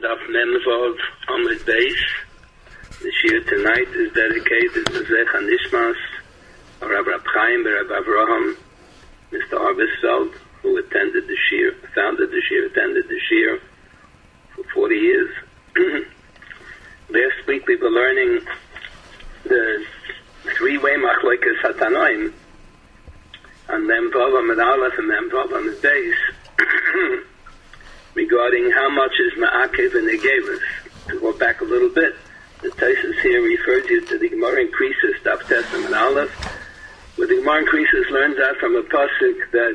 Daf Memvov Amud Beis. The Shir tonight is dedicated to Zecha Nishmas, Rav Chaim Rav Avraham, Mr. Arbesfeld, who attended the Shir, attended the Shir for 40 years. Last week we were learning the three-way Machlokes Hatanoim on Memvov Amud Aleph and Memvov Amud Beis regarding how much is Ma'akev and Negevis. To go back a little bit, the Taisus here refers you to the Gemara in Krisis, Daf Testament Aleph, where the Gemara in Krisis learns out from a pasuk that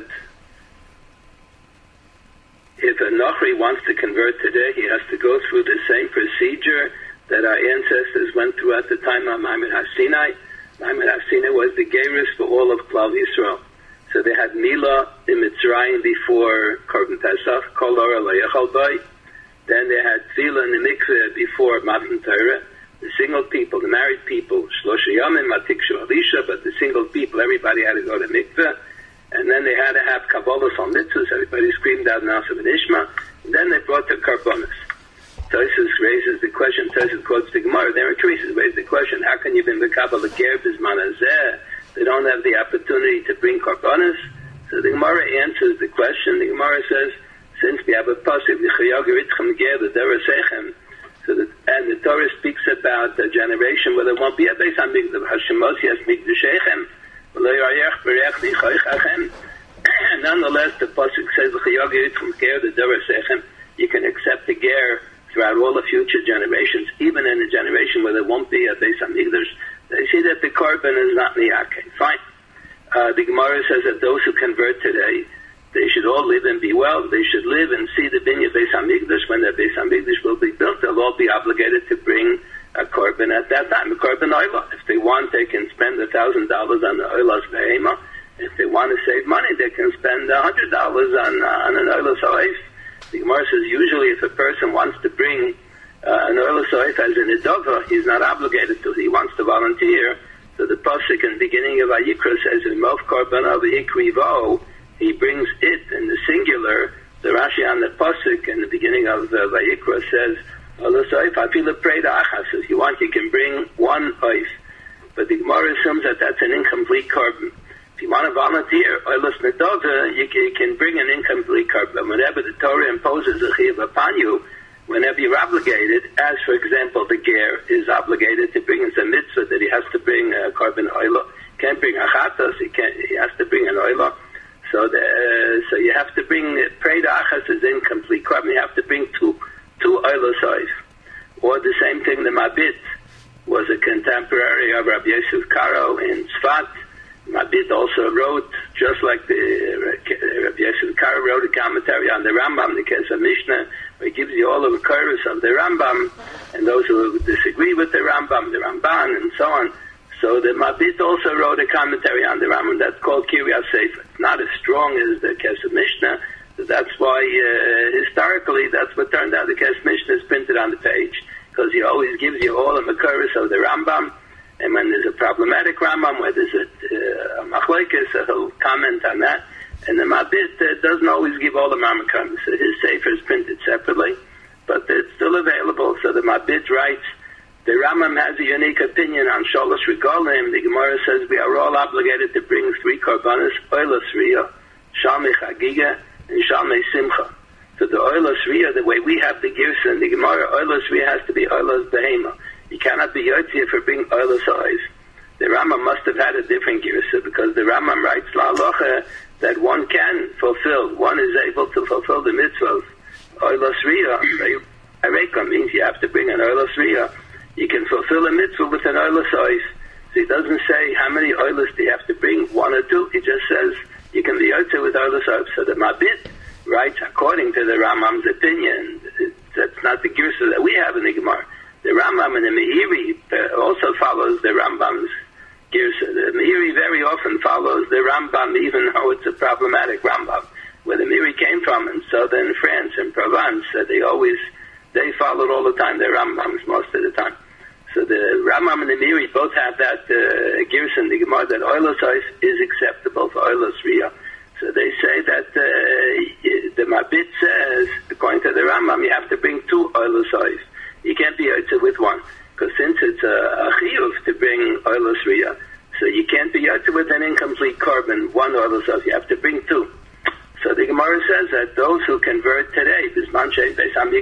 if a Nochri wants to convert today, he has to go through the same procedure that our ancestors went through at the time of Ma'amad HaSinai. Ma'amad HaSinai was the Geirus for all of Klal Yisrael. So they had Milah in Mitzrayim before Korban Pesach, Kol Ora Lo Yechal Bai. Then they had Tefillah in the Mikveh before Matan Torah. The single people, the married people, Shlosha Yamim, Matikshu Alisha, but the single people, everybody had to go to Mikveh. And then they had to have Kabbalah on Mitzvahs, everybody screamed out Nasa V'Nishma. And then they brought the Karbonis. Tosfos raises the question, Tosfos quotes the Gemara, there increases, raises the question, how can you be Mekabel Ger Bizman Hazeh? They don't have the opportunity to bring Karbonis. So the Gemara answers the question. The Gemara says, since we have a pasuk, and the Torah speaks about the generation where there won't be a Beis Hamikdash, Hashemos Yas Mikdashechem, nonetheless, the pasuk says, you can accept the ger throughout all the future generations, even in a generation where there won't be a Beis Hamikdash. They see that the korban is not niyakeh. Fine. The Gemara says that those who convert today, they should all live and be well. They should live and see the Binyan Beis Hamikdash. When the Beis Hamikdash will be built, they'll all be obligated to bring a korban at that time, a korban oila. If they want, they can spend $1,000 on the oilas behema. If they want to save money, they can spend $100 on an oilas oif. The Gemara says usually if a person wants to bring an oilas oif as an idova, he's not obligated to. He wants to volunteer. So the pasuk in the beginning of Vayikra says, "Mov korban avihikrivo." He brings it in the singular. The Rashi on the pasuk in the beginning of Vayikra says, "Oilas oif afilu preda achas." If you want, you can bring one oif. But the Gemara assumes that that's an incomplete korban. If you want to volunteer, oilas nedova, you can bring an incomplete korban. Whenever the Torah imposes a chiyuv upon you, whenever you're obligated, as for example, the ger is obligated to bring in some mitzvah that he has to bring a korban oila. Can't bring a chatas, he has to bring an oila. So you have to bring preda achas is incomplete korban. You have to bring two oilas oif. Or the same thing, the Mabit was a contemporary of Rabbi Yosef Karo in Tzfat. Mabit also wrote, just like Rabbi Yosef Karo wrote a commentary on the Rambam, the Kesef Mishnah, where he gives you all of the chorus of the Rambam, and those who disagree with the Rambam, the Ramban, and so on. So the Mabit also wrote a commentary on the Rambam that's called Kiryat Sefer. It's not as strong as the Kesef Mishnah, so that's why historically that's what turned out. The Kesef Mishnah is printed on the page, because he always gives you all of the chorus of the Rambam. And when there's a problematic Rambam, where there's a machlokes, he'll comment on that. And the Mabit doesn't always give all the Rambam. So his Sefer is printed separately, but it's still available. So the Mabit writes, the Rambam has a unique opinion on Sholosh Regalim. The Gemara says we are all obligated to bring 3 korbanos, oilas riyah, shalmei chagiga, and shalmei simcha. So the oilas riyah, the way we have the girsa in the Gemara, oilas riyah has to be oilas behema. You cannot be yotzei for bring oilas ois. The Rambam must have had a different girsa, because the Rambam writes la halacha that one can fulfill, one is able to fulfill the mitzvah of oilas riyah. Areka means you have to bring an oilas riyah. You can fulfill a mitzvah with an oilas ois. So he doesn't say how many oilas do you have to bring, 1 or 2. He just says you can be yotzei with oilas ois. So the Mabit writes according to the Rambam's opinion. That's not the girsa that we have in the Gemara. The Rambam and the Meiri also follows the Rambam's girsa. The Meiri very often follows the Rambam, even though it's a problematic Rambam. Where the Meiri came from in southern France and Provence, they followed all the time the Rambams most of the time. So the Rambam and the Meiri both have that girsa in the Gemara that oilas ois is acceptable for oilas riyah. So they say that the Mabit says, according to the Rambam, you have to bring 2 oilas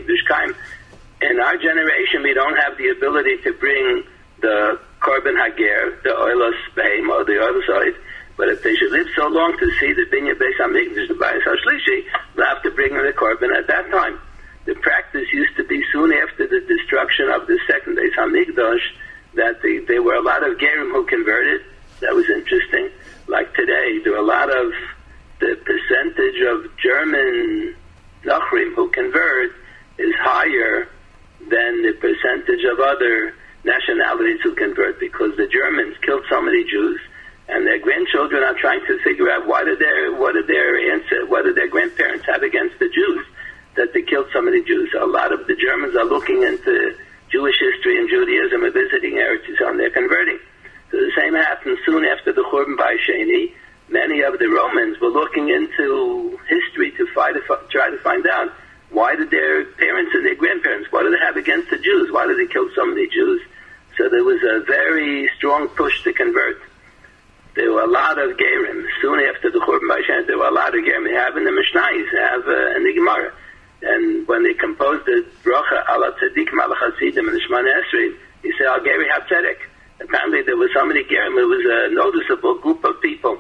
HaMikdash Kaim. In our generation, we don't have the ability to bring the Korban Hager, the Oilos Behema, the other side. But if they should live so long to see the Binyan Beis HaMikdash, the Bayis HaShlishi, they'll have to bring the Korban at that time. The practice used to be soon after the destruction of the second Beis HaMikdash that there were a lot of Gerim who converted. That was interesting. Like today, there are a lot of the percentage of German Nachrim who convert is higher than the percentage of other nationalities who convert, because the Germans killed so many Jews, and their grandchildren are trying to figure out what did their grandparents have against the Jews that they killed so many Jews. So a lot of the Germans are looking into Jewish history and Judaism and visiting Eretz Yisrael, and they're converting. So the same happened soon after the Churban Bayis Sheni. Many of the Romans were looking into history to try to find out why did their parents and their grandparents, what did they have against the Jews? Why did they kill so many Jews? So there was a very strong push to convert. There were a lot of Gerim. Soon after the Churban Bayis Sheni, there were a lot of Gerim. We have in the Mishnayos, have in the Gemara. And when they composed the Bracha ala Tzadikim ala Chasidim in the Shemona Esrei, he said, Al Geri HaTzedek. Apparently there were so many Gerim, it was a noticeable group of people.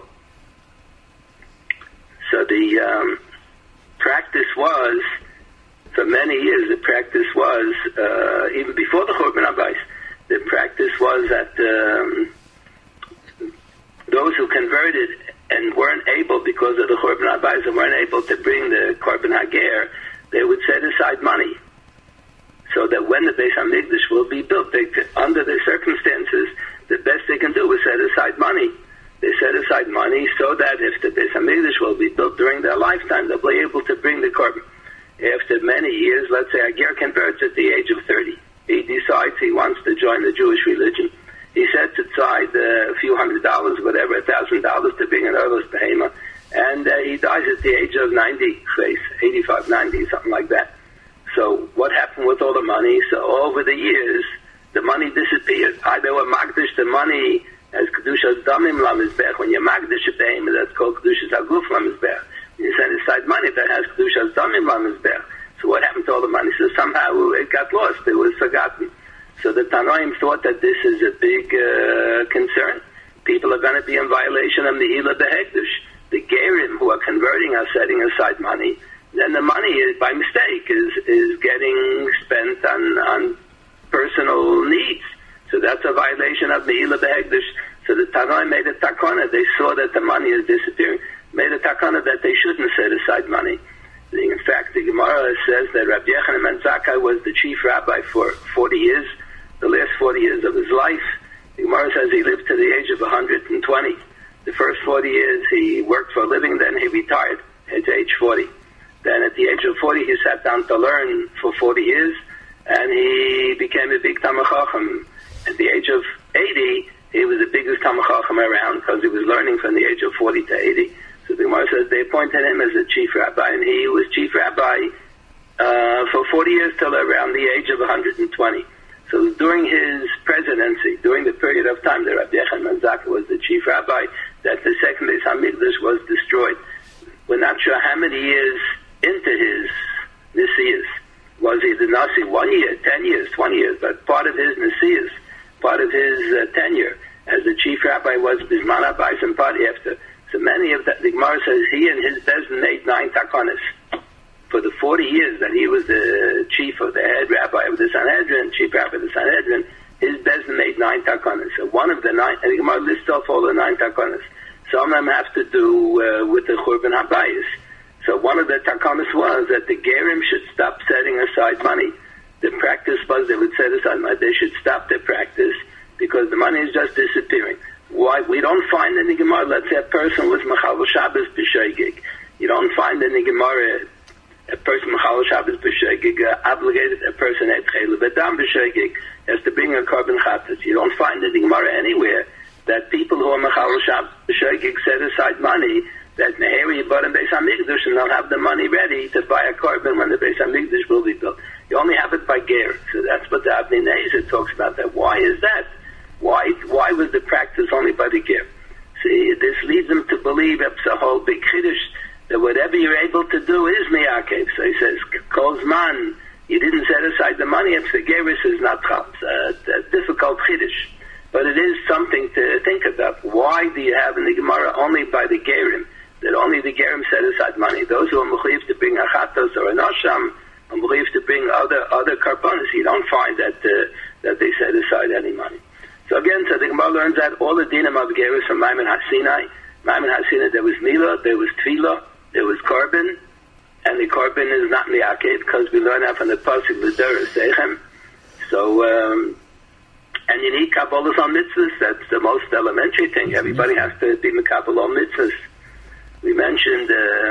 So the practice was, for many years, the practice was, even before the Churban Bayis, the practice was that those who converted and weren't able, because of the Churban Bayis, and weren't able to bring the Korban Hager, they would set aside money, so that when the Beis HaMikdash will be built, under the circumstances, the best they can do is set aside money. They set aside money so that if the Beis HaMikdash will be built during their lifetime, they'll be able to bring the Korban. After many years, let's say a ger converts at the age of 30. He decides he wants to join the Jewish religion. He sets aside a few $100, whatever, $1,000 to bring an Oilos Behema, and he dies at the age of 90, 85, 90, something like that. So what happened with all the money? So over the years, the money disappeared. Either were Magdish the money as Kedushas Damim Lamizbech. When you Magdish a Behema, that's called Kedushas Aguf Lamizbech. You set aside money that has Kedushas Damim Lamizbech. So what happened to all the money? So somehow it got lost. It was forgotten. So the Tanoim thought that this is a big concern. People are going to be in violation of the Ila Behekdush. The Gerim who are converting are setting aside money. Then the money, by mistake, is getting spent on personal needs. So that's a violation of the Ila Behekdush. So the Tanoim made a takana. They saw that the money is disappearing. Made a takana that they shouldn't set aside money. In fact, the Gemara says that Rabbi Yochanan ben Zakkai was the chief rabbi for 40 years, the last 40 years of his life. The Gemara says he lived to the age of 120. The first 40 years he worked for a living, then he retired at age 40. Then at the age of 40 he sat down to learn for 40 years, and he became a big Talmid Chacham. At the age of 80, he was the biggest Talmid Chacham around because he was learning from the age of 40 to 80. So the Gemara says they appointed him as the chief rabbi, and he was chief rabbi for 40 years till around the age of 120. So during his presidency, during the period of time that Rabbi Yochanan ben Zakkai was the chief rabbi, that the second Beis HaMikdash was destroyed. We're not sure how many years into his Nesius. Was he the Nasi 1 year, 10 years, 20 years? But part of his Nesius, part of his tenure as the chief rabbi was Bisman Abayis, and part after. So many of that, the Gemara says he and his Bezdin made 9 takonis. For the 40 years that he was the chief of the head rabbi of the Sanhedrin, chief rabbi of the Sanhedrin, his Bezdin made 9 takonis. So one of the 9, and the Gemara lists off all the 9 takonis. Some of them have to do with the Churban Habayis. So one of the takonis was that the Gerim should stop setting aside money. The practice was they would set aside money. They should stop their practice because the money is just disappearing. Why? We don't find in the Gemara, let's say a person was Mechal Shabbos B'Shoigig. You don't find in the Gemara a person Mechal Shabbos B'Shoigig obligated a person at Chayla B'Dam B'Shoigig has to bring a Korban Chatas. You don't find in the Gemara anywhere that people who are Mechal Shabbos B'Shoigig set aside money that Neheri bought in Beis HaMikdash and they'll have the money ready to buy a Korban when the Beis HaMikdash will be built. You only have it by Ger. So that's what the Avnei Nezer talks about that. Why is that? Why was the practice only by the Ger? See, this leads them to believe it's a whole big chiddush that whatever you're able to do is miyakev. So he says, Kol Zman, you the money if the Geras is not chal. It's a difficult chiddush. But it is something to think about. Why do you have in the Gemara only by the Gerim, that only the Gerim set aside money? Those who are mechuyev to bring achatos or an asham, are mechuyev to bring other karbonos. You don't find that they set aside any money. So again, so the Gemara learns that all the dinim of Geras from Maimon HaSinai. Maimon HaSinai, there was Mila, there was Tefillah, there was Korban, and the Korban is not Mi'akev, because we learn that from the Pasuk L'Dorah Seichem. So, and you need Kabbalahs on mitzvahs. That's the most elementary thing. Everybody has to be Mekabel on mitzvahs. We mentioned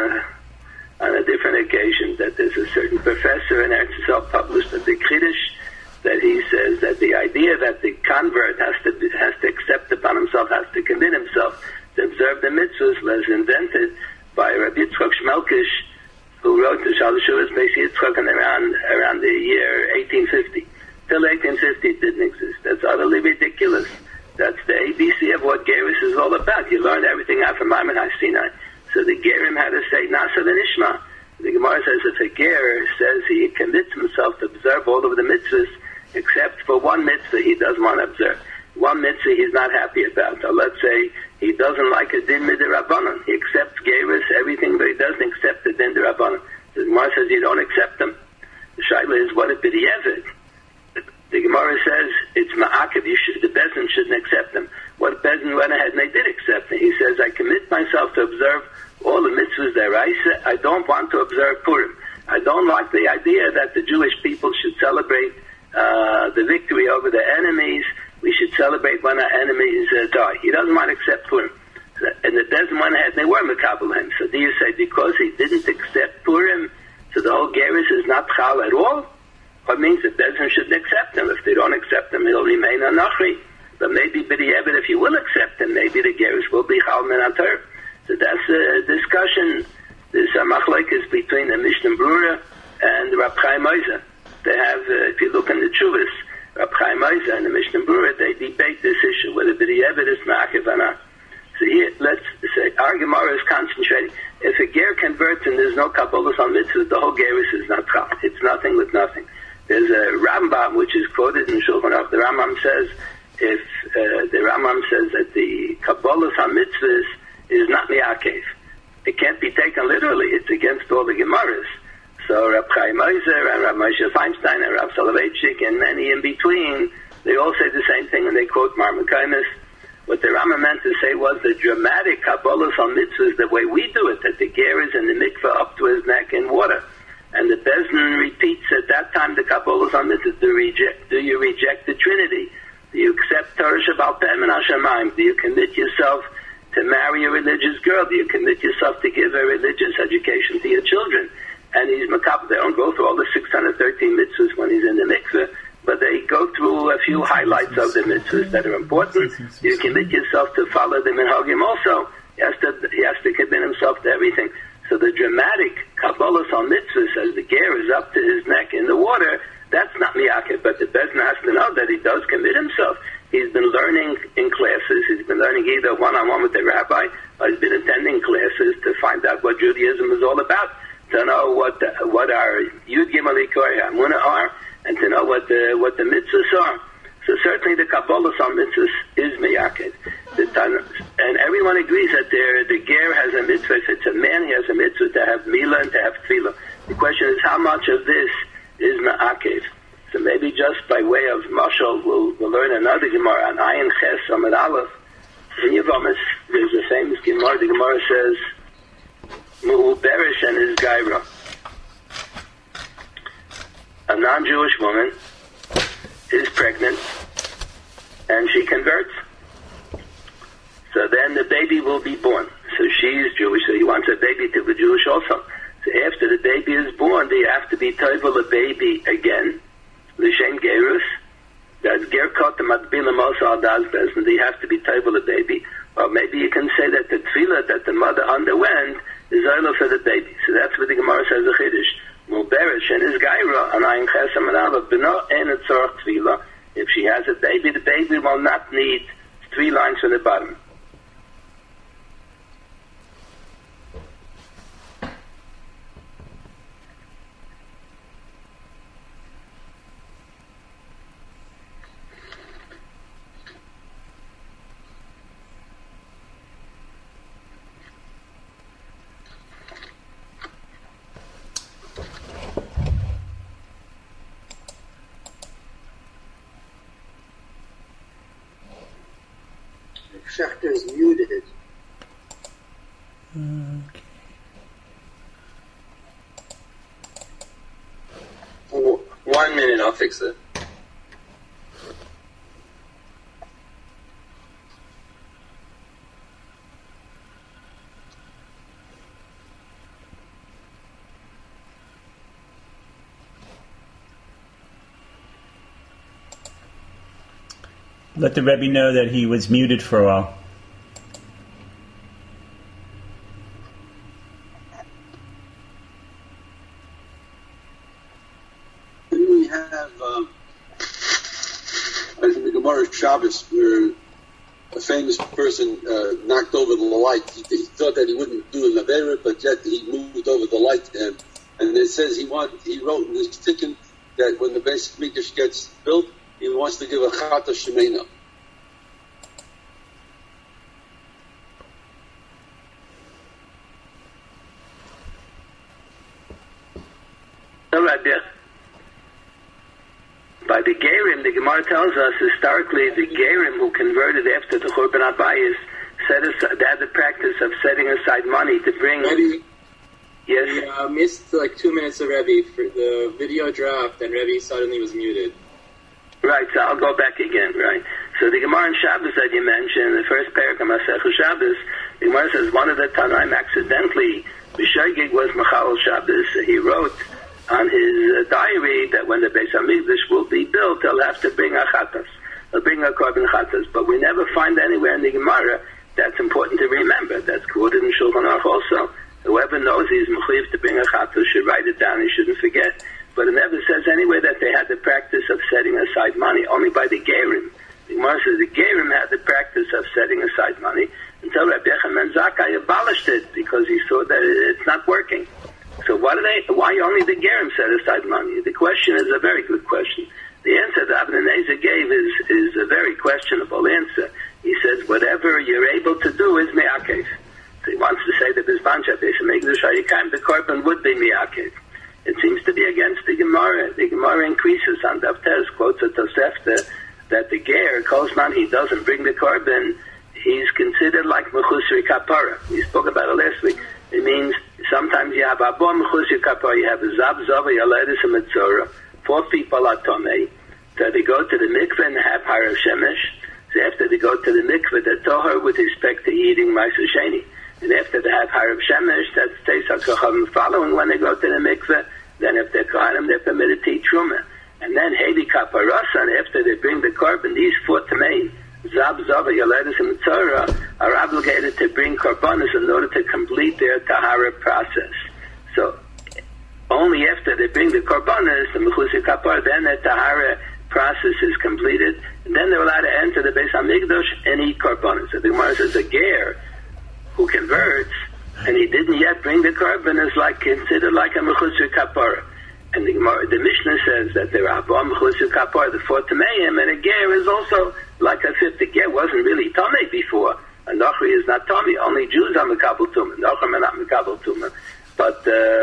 on a different occasion that there's a certain professor in Eretz Yisrael published a big chiddush that he says that the idea that the convert has to accept upon himself, has to commit himself to observe the mitzvahs, was invented by Rabbi Yitzchak Shmelkish, who wrote the Shalosh Shuvas Beis Yitzchak around the year 1850. Till 1850 it didn't exist. That's utterly ridiculous. That's the ABC of what Geras is all about. You learn everything out from Maimon HaSinai. So the Gerim had to say Nasa v'Nishma. The Gemara says if a Ger says he commits himself to observe all of the mitzvahs, except for one mitzvah he doesn't want to observe. One mitzvah he's not happy about. So let's say he doesn't like a din midirabbanan. He accepts Geras, everything, but he doesn't accept the din midirabbanan. The Gemara says you don't accept them. The shaila is what a b'di'evid. The Gemara says it's ma'akev. The Bezdin shouldn't accept them. What Bezdin went ahead and they did accept them. He says, I commit myself to observe all the mitzvahs deraisa. I don't want to observe Purim. I don't like the idea that the Jewish people should celebrate the victory over the enemies. We should celebrate when our enemies die. He doesn't want to accept Purim. And the Bezdin went ahead and they were mekabel him. So do you say because he didn't accept Purim, so the whole Geras is not chal at all? What means that Bezdin shouldn't accept him. If they don't accept him, he'll remain a nachri. But maybe b'di'evid, if you will accept him, maybe the Geras will be chal min haTorah. So that's a discussion. There's a machlokes between the Mishnah Brura and Rab Chaim Ozer. They have, if you look in the Chuvas, Rab Chaim Ozer and the Mishnah Brura, they debate this issue, whether b'di'evid is ma'akev or not. So here, let's say, our Gemara is concentrating. If a Ger converts and there's no Kabbalahs on mitzvahs, the whole Geras is not chal. It's nothing with nothing. There's a Rambam which is quoted in Shulchan Aruch. The Rambam says that the Kabbalahs on mitzvahs is not mi'akev. It can't be taken literally. It's against all the Gemaras. So Rab Chaim Ozer and Rab Moshe Feinstein and Rab Soloveitchik and many in between, they all say the same thing when they quote Marmakaimis. What the Rambam meant to say was the dramatic Kabbalahs on mitzvahs, the way we do it, that the Ger is in the mikveh up to his neck in water. And the Bezdin repeats at that time the Kabbalahs on mitzvahs. Do you reject the Trinity? Do you accept Torah Shabbat Peh and Hashemayim? Do you commit yourself to marry a religious girl? Do you commit yourself to give a religious education to your children? And he's makabel. They don't go through all the 613 mitzvahs when he's in the mikveh, but they go through a few highlights of the mitzvahs that are important. Do you commit yourself to follow the minhagim also? He has to commit himself to everything. So the dramatic Kabbalahs on mitzvahs, as the Ger is up to his neck in the water, that's not mi'akev. But the Bezdin has to know that he does commit himself. He's been learning in classes. He's been learning either one-on-one with the rabbi, or he's been attending classes to find out what Judaism is all about, to know what our Yud Gimel Ikor Amunah are, and to know what the mitzvahs are. So certainly the Kabbalahs on mitzvahs is mi'akev. And everyone agrees that the Ger has a mitzvah. If it's a man, he has a mitzvah to have Mila and to have Tefillah. The question is how much of this is ma'akev. So maybe just by way of mashal, we'll learn another Gemara on Ayin Ches Amud Aleph. In Yevamis, there's a famous Gemara. The Gemara says, Mu'u Berish and his Gaira. A non-Jewish woman is pregnant and she converts. So then the baby will be born. So she's Jewish, so he wants a baby to be Jewish also. So after the baby is born, they have to be toivel a baby again. L'shem gerus. That's ger kot matbila mosa adas bezdin. They have to be toivel a baby. Or maybe you can say that the tefillah that the mother underwent is oil for the baby. So that's what the Gemara says the chiddush. Muberish and his gaira and ayin chesam and alav b'no en etzorach tefillah. If she has a baby, the baby will not need 3 lines from the bottom. Schechter is muted. Okay. 1 minute, I'll fix it. Let the Rebbe know that he was muted for a while. Then we have in the Gemara Shabbos, where a famous person knocked over the light. He thought that he wouldn't do an Avera, but yet he moved over the light to him. And it says he wrote in his tikkun that when the Beis Mikdash gets built, he wants to give a Chata Shemena. By the Gerim, the Gemara tells us historically the Gerim who converted after the Churban Abayis they had the practice of setting aside money to bring. Rebbe, Yes. we missed like 2 minutes of Rebbe. For the video dropped, and Rebbe suddenly was muted. Right, so I'll go back again, right? So the Gemara in Shabbos that you mentioned, the first parak of Masechus Shabbos, the Gemara says one of the Tanaim accidentally, B'Shaygig was Machal Shabbos, he wrote on his diary that when the Beis HaMikdash will be built, he'll have to bring a Chatas. He'll bring a Korban Chatas. But we never find anywhere in the Gemara that's important to remember. That's quoted in Shulchan Aruch also. Whoever knows he's mechuyev to bring a Chatas should write it down, he shouldn't forget. But it never says anywhere that they had the practice of setting aside money, only by the Gerim. The Gemara says the Gerim had the practice of setting aside money until Rabbi Yochanan ben Zakkai abolished it because he saw that it's not working. So why only the Gerim set aside money? The question is a very good question. The answer that Abner Nezer gave is a very questionable answer. He says whatever you're able to do is me'akev. So he wants to say that this Beis HaMikdash Hayikayim the Korban would be me'akev. It seems to be against the Gemara. The Gemara increases on Daftes, quotes a Tosefta, that the Ger, Kolzman, he doesn't bring the Korban, he's considered like Mechusri Kapara. We spoke about it last week. It means sometimes you have Abba Mechusri Kapara, you have a Zab, Zava, Yaledis, and Metzora, 4 people are Tomei. So they go to the mikveh and have Harav Shemesh. So after they go to the mikveh, they're Tohar with respect to eating Ma'aser Sheni. And after they have Harav Shemesh, that's Teis HaKochavim following when they go to the mikveh. Then if they're Kohanim, they're permitted to eat Truma. And then Heidi Kaparasa, and after they bring the Korban, these 4 Tamein, Zab, Zava, Yaledis, and Mitzorah, are obligated to bring Korbanos in order to complete their Tahara process. So only after they bring the Korbanos, the Mechusri Kapar, then the Tahara process is completed, and then they're allowed to enter the Beis HaMikdash and eat Korbanos. So the Gemara says a Ger who converts, and he didn't yet bring the Korban, is like considered like a Mechusri Kapar. And the Mishnah says that there are Abba Mechusri Kapar, the 4 Tameim, and a Ger is also like a fifth. The Ger wasn't really Tamei before. And Nochri is not Tamei. Only Jews are Mekabel Tumah. Nochrim are not Mekabel Tumah. But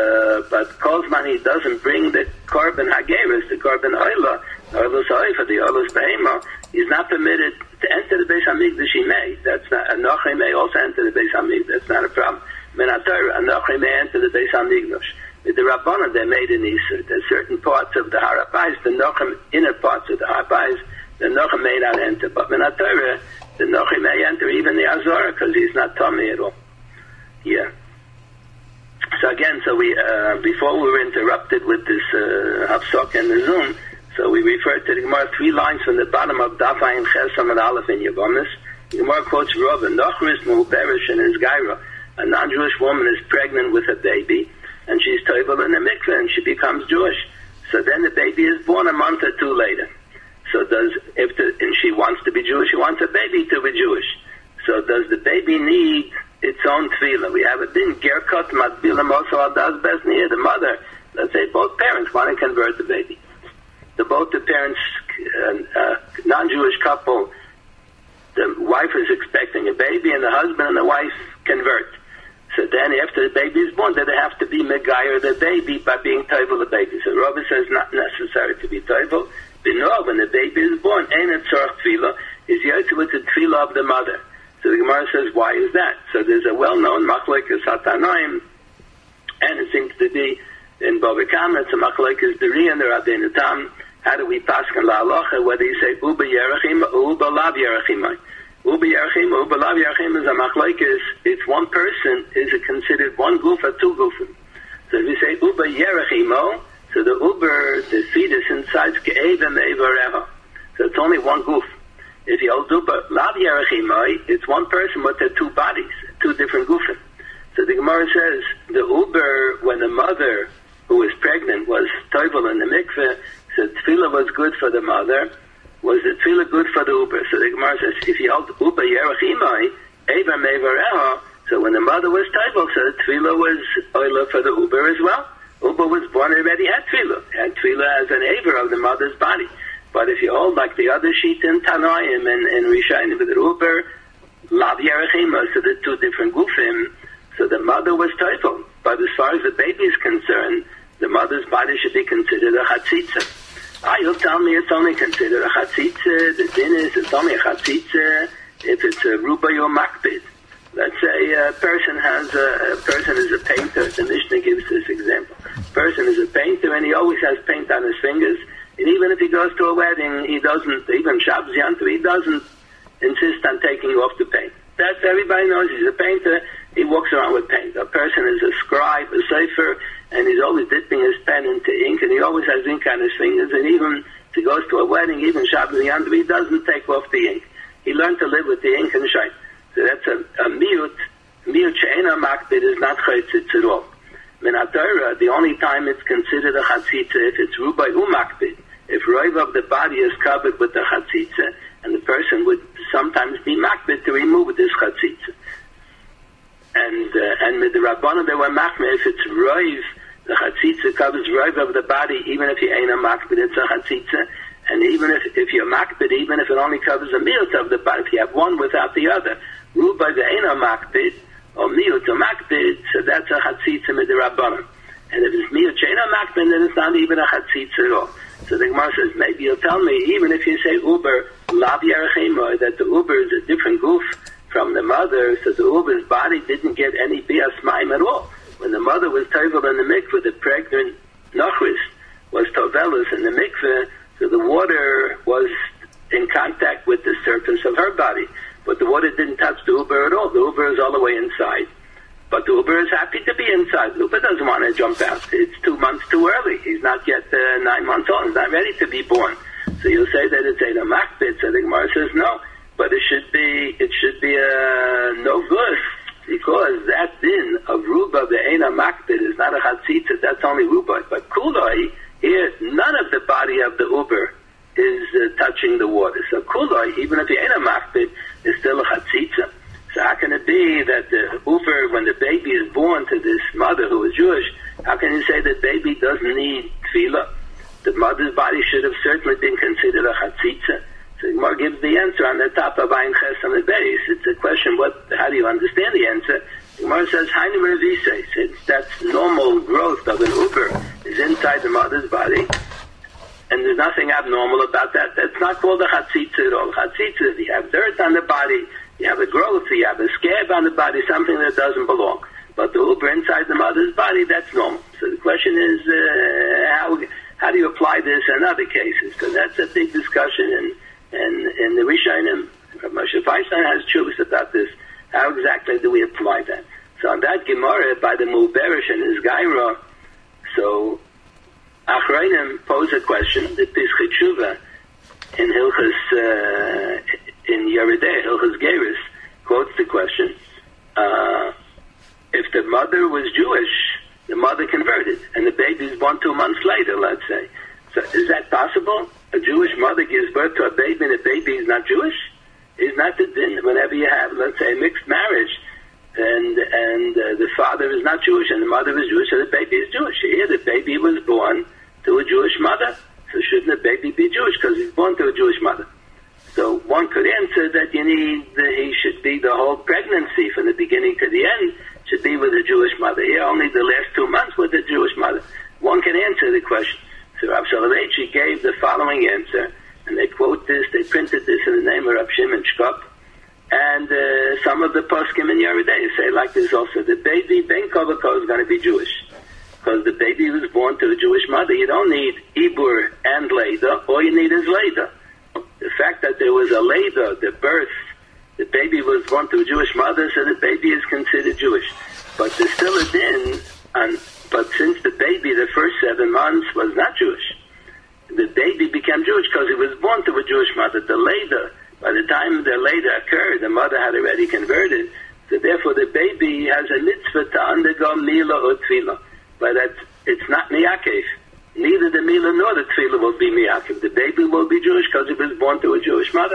Kolzman, he doesn't bring the Korban Hageris, the Korban Oila, Oilus Oifa, the Oilus Behema. He's not permitted to enter the Beis HaMikdash. He may. That's not. And Nochri may also enter the Beis HaMikdash. That's not a problem. Menator, and Nochri may enter the Beis HaMikdash. With the Rabbanan, they made an Isur. There's certain parts of the Harabais, the Nochrim, inner parts of the Harabais, the Nochrim may not enter. But Menator, the Nochri may enter even the Azor, because he's not Tomei at all. Yeah. So again, we before we were interrupted with this Hafsok and the Zoom, so we referred to the Gemara 3 lines from the bottom of Daf Ayin Chesam and Aleph in Yavamis. The Gemara quotes Rav, Nochris Muhberish and his Gaira. A non-Jewish woman is pregnant with a baby, and she's toivel in the mikveh, and she becomes Jewish. So then the baby is born a month or 2 later. So and she wants to be Jewish, she wants a baby to be Jewish. So does the baby need its own tefillah? We have a din, gerkot matbilam also adas besniyah, the mother. Let's say both parents want to convert the baby. Both the parents, non-Jewish couple, the wife is expecting a baby, and the husband and the wife convert. So then after the baby is born, they have to be megayer the baby by being toivel the baby. So Rabbi says not necessary to be toivel. But no, when the baby is born, ain't it tzorach tefillah, is yotze with the tefillah of the mother. So the Gemara says, why is that? So there's a well-known machlokes hatanaim, and it seems to be in Bava Kama, it's a machlokes deri and the Rabbeinu Tam. How do we paskin la halacha? Whether you say uba yerachim or uba lav yerachim. Uba yerachim or uba lav yerachim is a machlokes. It's one person. Is it considered one goof or two goofim? So if you say uba yerachimo, so the uber, the fetus inside ke'evim eivareha. So it's only one goof. If you hold uba lav yerachimo, it's one person but they're two bodies, two different goofim. So the Gemara says the uber, when the mother who was pregnant was toivel in the mikveh, so tefillah was good for the mother. Was the tefillah good for the uber? So the Gemara says, if you hold uber yerachimai, eva mevareha, so when the mother was toivel, so the tefillah was oila for the uber as well. Uber was born already had tefillah as an aver of the mother's body. But if you hold like the other sheet in Tanoim and Rishayim with the uber, lav yerachimai, so the two different gufim, so the mother was toivel. But as far as the baby is concerned, the mother's body should be considered a chatzitza. You'll tell me it's only considered a chatzitza. The din is it's only a chatzitza if it's a rubai or makbid. Let's say a person is a painter. The Mishnah gives this example. A person is a painter and he always has paint on his fingers. And even if he goes to a wedding, he doesn't, even Shabbos Yantu, he doesn't insist on taking off the paint. That's everybody knows he's a painter. He walks around with paint. A person is a scribe, a sefer, and he's always dipping his pen into ink, and he always has ink on his fingers, and even if he goes to a wedding, even Shabbos Yantu, he doesn't take off the ink. He learned to live with the ink and shine. So that's a miut. Miut she'ena makbid is not chatzitz at all. Minatara, the only time it's considered a chatzitza if it's rubai umakbid. If roiv of the body is covered with the chatzitza, and the person would sometimes be makbid to remove this chatzitza. And with the Rabbanon they were makbid if it's roiv, the chatzitza covers roiv of the body, even if you ain't a makbid, it's a chatzitza. And even if you're makbid, even if it only covers a miut of the body, if you have one without the other, rubai the ain't a makbid, or miut or makbid, so that's a chatzitza with the Rabbanon. And if it's miut she'ena makbid, then it's not even a chatzitza at all. So the Gemara says, maybe you'll tell me, even if you say uber lav yerachim, that the uber is a different goof from the mother, so the uber's body didn't get any bias maim at all. When the mother was tovel in the mikveh, the pregnant nachris was tovelus in the mikveh, so the water was in contact with the surface of her body, but the water didn't touch the uber at all. The uber is all the way inside. But the uber is happy to be inside. The uber doesn't want to jump out. It's 2 months too early. He's not yet 9 months old. He's not ready to be born. So you'll say that it's a makbid. So the Gemara says no. But it should be no good, because that din of ruba the ena makbid is not a chatzitza. That's only ruba. But kuloi, here none of the body of the uber is touching the water. So kuloi, even if the ena makbid, is still a chatzitza. So how can it be that the uber, when the baby is born to this mother who is Jewish, how can you say that baby doesn't need tefillah? The mother's body should have certainly been considered a chatzitza. So Gemara gives the answer on the top of Ayin Ches on the base. It's a question, how do you understand the answer? Gemara says, Hainu Revise, since that's normal growth of an uber is inside the mother's body, and there's nothing abnormal about that. That's not called a chatzitza at all. Chatzitza is you have dirt on the body, you have a growth, you have a scab on the body, something that doesn't belong. But the uber inside the mother's body, that's normal. So the question is, how do you apply this in other cases? Because that's a big discussion in the Rishonim. Moshe Feinstein has truths about this. How exactly do we apply that? So on that Gemara, by the Mulberish and his Gaira, so Achreinim pose a question, the Pischei Tshuva, in Hilchas, in Yeridei, Hilchas Geirus, quotes the question, if the mother was Jewish, the mother converted, and the baby is born 2 months later, let's say. So is that possible? A Jewish mother gives birth to a baby and the baby is not Jewish? Is not the din whenever you have, let's say, a mixed marriage, and the father is not Jewish and the mother is Jewish, so the baby is Jewish. Here the baby was born to a Jewish mother, so shouldn't the baby be Jewish because he's born to a Jewish mother? So one could answer that he should be the whole pregnancy from the beginning to the end should be with a Jewish mother. Here only the last 2 months with a Jewish mother. One can answer the question. So Rav Soloveitchik gave the following answer, and they quote this, they printed this in the name of Rav Shimon Shkop, And some of the poskim in Yeridei say like this also. The baby, Ben Kovako, is going to be Jewish. Because the baby was born to a Jewish mother. You don't need Ibur and Leda. All you need is Leda. The fact that there was a Leda, the birth, the baby was born to a Jewish mother, so the baby is considered Jewish. But there's still a din, but since the baby, the first 7 months, was not Jewish, the baby became Jewish because he was born to a Jewish mother. The Leda, by the time the Leda occurred, the mother had already converted. So therefore the baby has a mitzvah to undergo Mila or Tefillah. But it's not Miyakev. Neither the Mila nor the Tefillah will be Miyakev. The baby will be Jewish because he was born to a Jewish mother.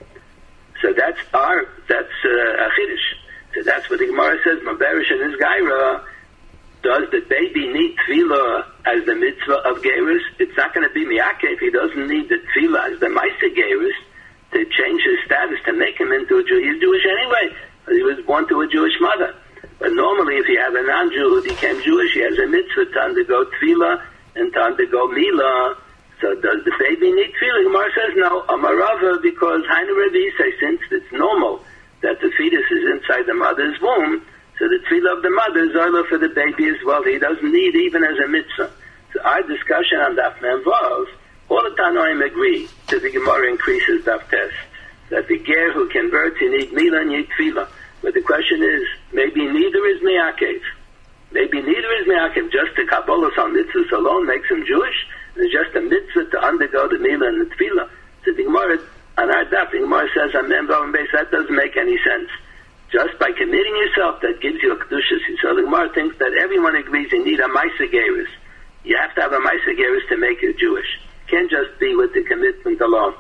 So that's a Chiddush. So that's what the Gemara says, Maberish and his Gaira. Does the baby need Tefillah as the mitzvah of Geirus? It's not going to be Miyakev. He doesn't need the Tefillah as the Maisa Geirus to change his status, to make him into a Jew. He's Jewish anyway, because he was born to a Jewish mother. But normally, if you have a non-Jew who became Jewish, he has a mitzvah to undergo Tefillah and to undergo Mila. So does the baby need Tefillah? Gemara says no, Amarava, because Hainu Rebbe say, since it's normal that the fetus is inside the mother's womb, so the Tefillah of the mother is oila for the baby as well. He doesn't need even as a mitzvah. So our discussion on Daf Mem Vav, all the Tanoim agree that the Gemara increases Daf Tes, that the ger who converts, you need Mila and you need Tefillah. But the question is, maybe neither is Miyakev. Maybe neither is Miyakev. Just the Kabbalah on mitzvahs alone makes him Jewish, and it's just a mitzvah to undergo the Mila and the Tefillah. So the Gemara, on our Daf, the Gemara says, Amen, Baum Beis, that doesn't make any sense. Just by committing yourself, that gives you a Kedushas. So the Gemara thinks that everyone agrees you need a Maisa Geirus. You have to have a Maisa Geirus to make you Jewish. Can't just be with the commitment alone.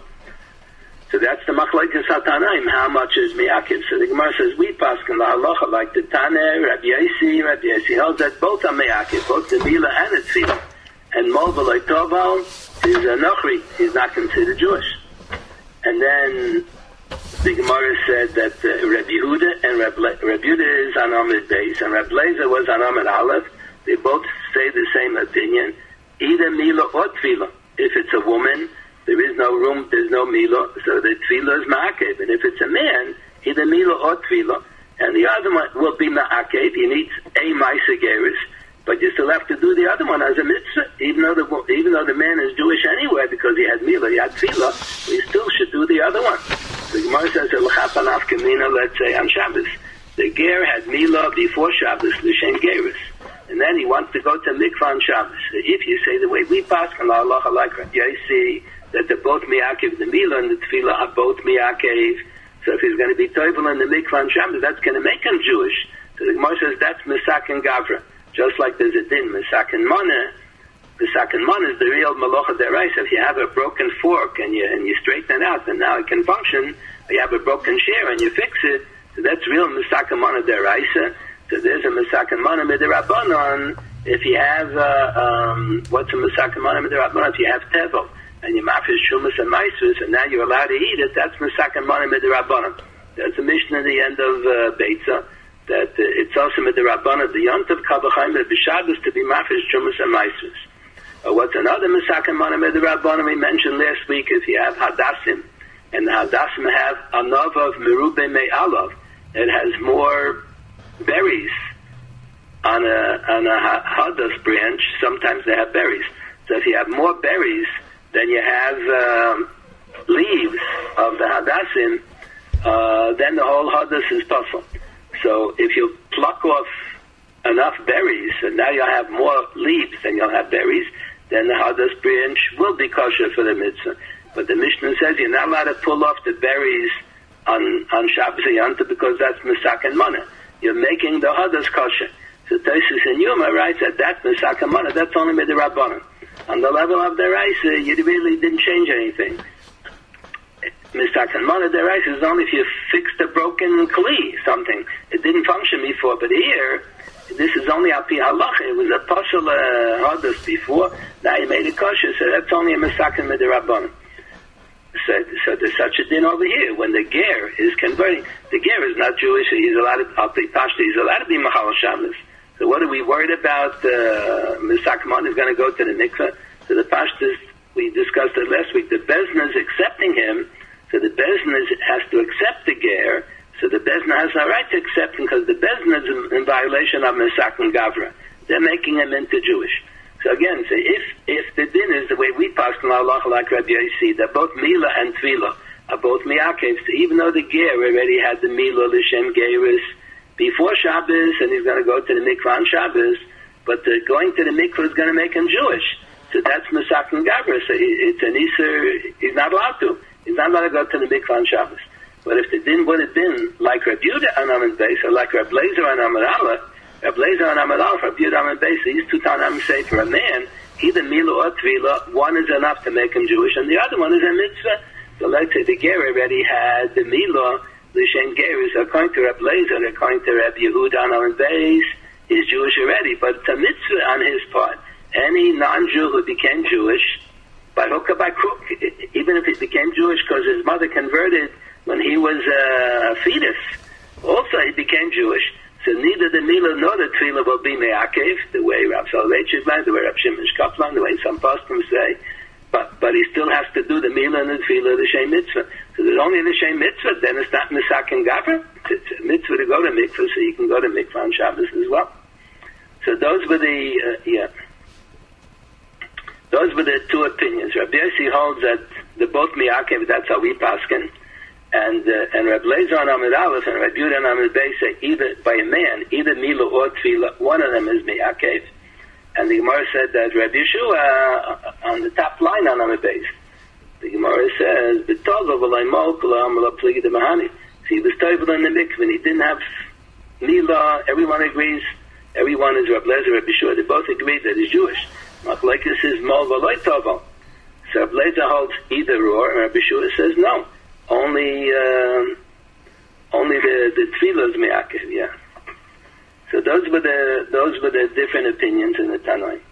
So that's the Machlokes HaTanaim, how much is Miyakev. So the Gemara says, we paskin la halacha, like the Taneh, Rabbi Yossi holds that both are Miyakev, both the Mila and the Tefillah. And Movel Toval is a Nochri, he's not considered Jewish. And then the Gemara said that Rabbi Yehuda and Rabbi Yehuda is on Amid Beis, and Rabbi Lezer was on Amid Aleph. They both say the same opinion, either Mila or Tefillah. If it's a woman, there is no room, there's no Mila, so the Tefillah is Ma'akev. And if it's a man, either Mila or Tefillah. And the other one will be Ma'akev. He needs a Maisa Geirus, but you still have to do the other one as a mitzvah. Even though the man is Jewish anyway, because he had Mila, he had Tefillah, we still should do the other one. The Gemara says, let's say on Shabbos. The Ger had Mila before Shabbos, L'Shem Geirus. And then he wants to go to Mikvah on Shabbos. So if you say the way we pass, like Rabbi Yossi, that they're both Miyakev, the Mila and the Tefillah are both Miyakev. So if he's going to be Toivel in the Mikvah on Shabbos, that's going to make him Jewish. So the Gemara says that's Misak and Gavra. Just like there's a din, Misak and Mana. Misak and Mana is the real Malocha Deraisa. If you have a broken fork and you straighten it out, then now it can function. Or you have a broken share and you fix it, so that's real Misak and Mana Deraisa. So there's a Misak and Mana Midrabanan. If you have, what's a Misak and Mana Midrabanan? If you have Tevel, and you mafish Shumas and Maisus, and now you're allowed to eat it, that's Misak and Mana Midrabanan. There's a mission at the end of Beitza, that it's also Midrabanan, the Yontav Kabachayim, the B'Shabbos to be mafish Shumas and Maisus. What's another Misak and Mana Midrabanan we mentioned last week, if you have Hadassim, and the Hadassim have Anav of Merube Me Alav, it has more berries on a hadas branch. Sometimes they have berries. So if you have more berries than you have leaves of the hadassim, then the whole hadas is puzzle. So if you pluck off enough berries, and now you'll have more leaves than you'll have berries, then the hadas branch will be kosher for the mitzvah. But the Mishnah says you're not allowed to pull off the berries on Shabbos Yontif because that's Misak and Mana. You're making the hadas kosher. So Tosfos and Yuma writes that Misak and Mana, that's only Midrabanan. On the level of the Raisa, you really didn't change anything. Misak and Mana Deraisa is only if you fixed a broken kli, something. It didn't function before, but here, this is only Al Pi Halacha. It was a partial hadas before, now you made it kosher, so that's only a Misak and Midrabanan. So there's such a din over here. When the ger is converting, the ger is not Jewish. He's allowed to be Machal Shabbos. So what are we worried about? Misak Mon is going to go to the mikveh. So the pashtas, we discussed it last week. The bezna is accepting him. So the bezna has to accept the ger So the Bezdin has no right to accept him because the Bezdin is in violation of Mesaken Gavra. They're making him into Jewish. So again, so if the din is the way we pass in Allah like Rabbi Yossi, that both Mila and Tvila are both Miyakev, so even though the Ger already had the Mila L'Shem Geirus before Shabbos, and he's going to go to the mikvah on Shabbos, but going to the mikvah is going to make him Jewish. So that's Mesaken Gavra. So it's an Isser, he's not allowed to. He's not allowed to go to the mikvah on Shabbos. But if the din would have been like Rabbi Yehuda on Amud Beis, or like Rabbi Lezer on Amud Aleph, Rabbi Lezer on Amud Aleph, Rabbi Yehuda on Amud Beis, these two Tanaim say for a man, either Mila or Tvila, one is enough to make him Jewish, and the other one is a mitzvah. So let's say the Ger already had the Mila, the Shem Geirus, according to Rabbi Lezer, according to Rabbi Yehuda on Amud Beis, is Jewish already, but it's a mitzvah on his part. Any non-Jew who became Jewish, by hook or by crook, even if he became Jewish because his mother converted when he was a fetus, also he became Jewish. So neither the Mila nor the Tefillah will be Me'akev, the way Rav Soloveitchik learned, the way Rav Shimon Shkoplan, the way some Postum say, but he still has to do the Mila and the Tefillah, the Shem Mitzvah. So there's only the Shem Mitzvah, then it's not Mesaken Gavra. It's a mitzvah to go to mikvah, so you can go to mikvah on Shabbos as well. So those were those were the two opinions. Rabbi Yossi holds that they're both Miyakev, that's how we paskin. And Rabbi Lezer on Amud Aleph and Rabbi Yehuda on Amud Beis say either by a man, either Mila or Tefillah, one of them is Miyakev. And the Gemara said that Rabbi Yeshua on the top line on Amud Beis, the Gemara says, "B'tova v'lay molkula amala pligi de mahani." So he was toivel in the mikvah, and he didn't have Mila. Everyone agrees. Everyone is Rabbi Lezer, Rabbi Yeshua. They both agree that he's Jewish. Machlekes is mol v'loy tovel. So Rabbi Lezer holds either or, and Rabbi Yeshua says no. Only the Tefillah is Me'akev, yeah. So those were the different opinions in the Tanai.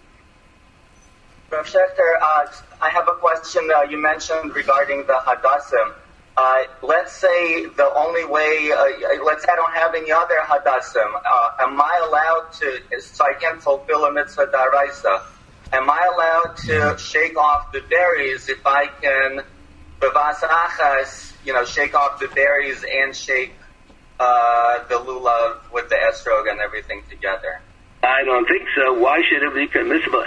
Rav Schechter, I have a question you mentioned regarding the Hadassim. Let's say the only way, let's say I don't have any other Hadassim. Am I allowed to, so I can't fulfill a mitzvah daraisa, am I allowed to shake off the berries if I can, b'vas achas, shake off the berries and shake the lulav with the estrog and everything together? I don't think so. Why should it be permissible?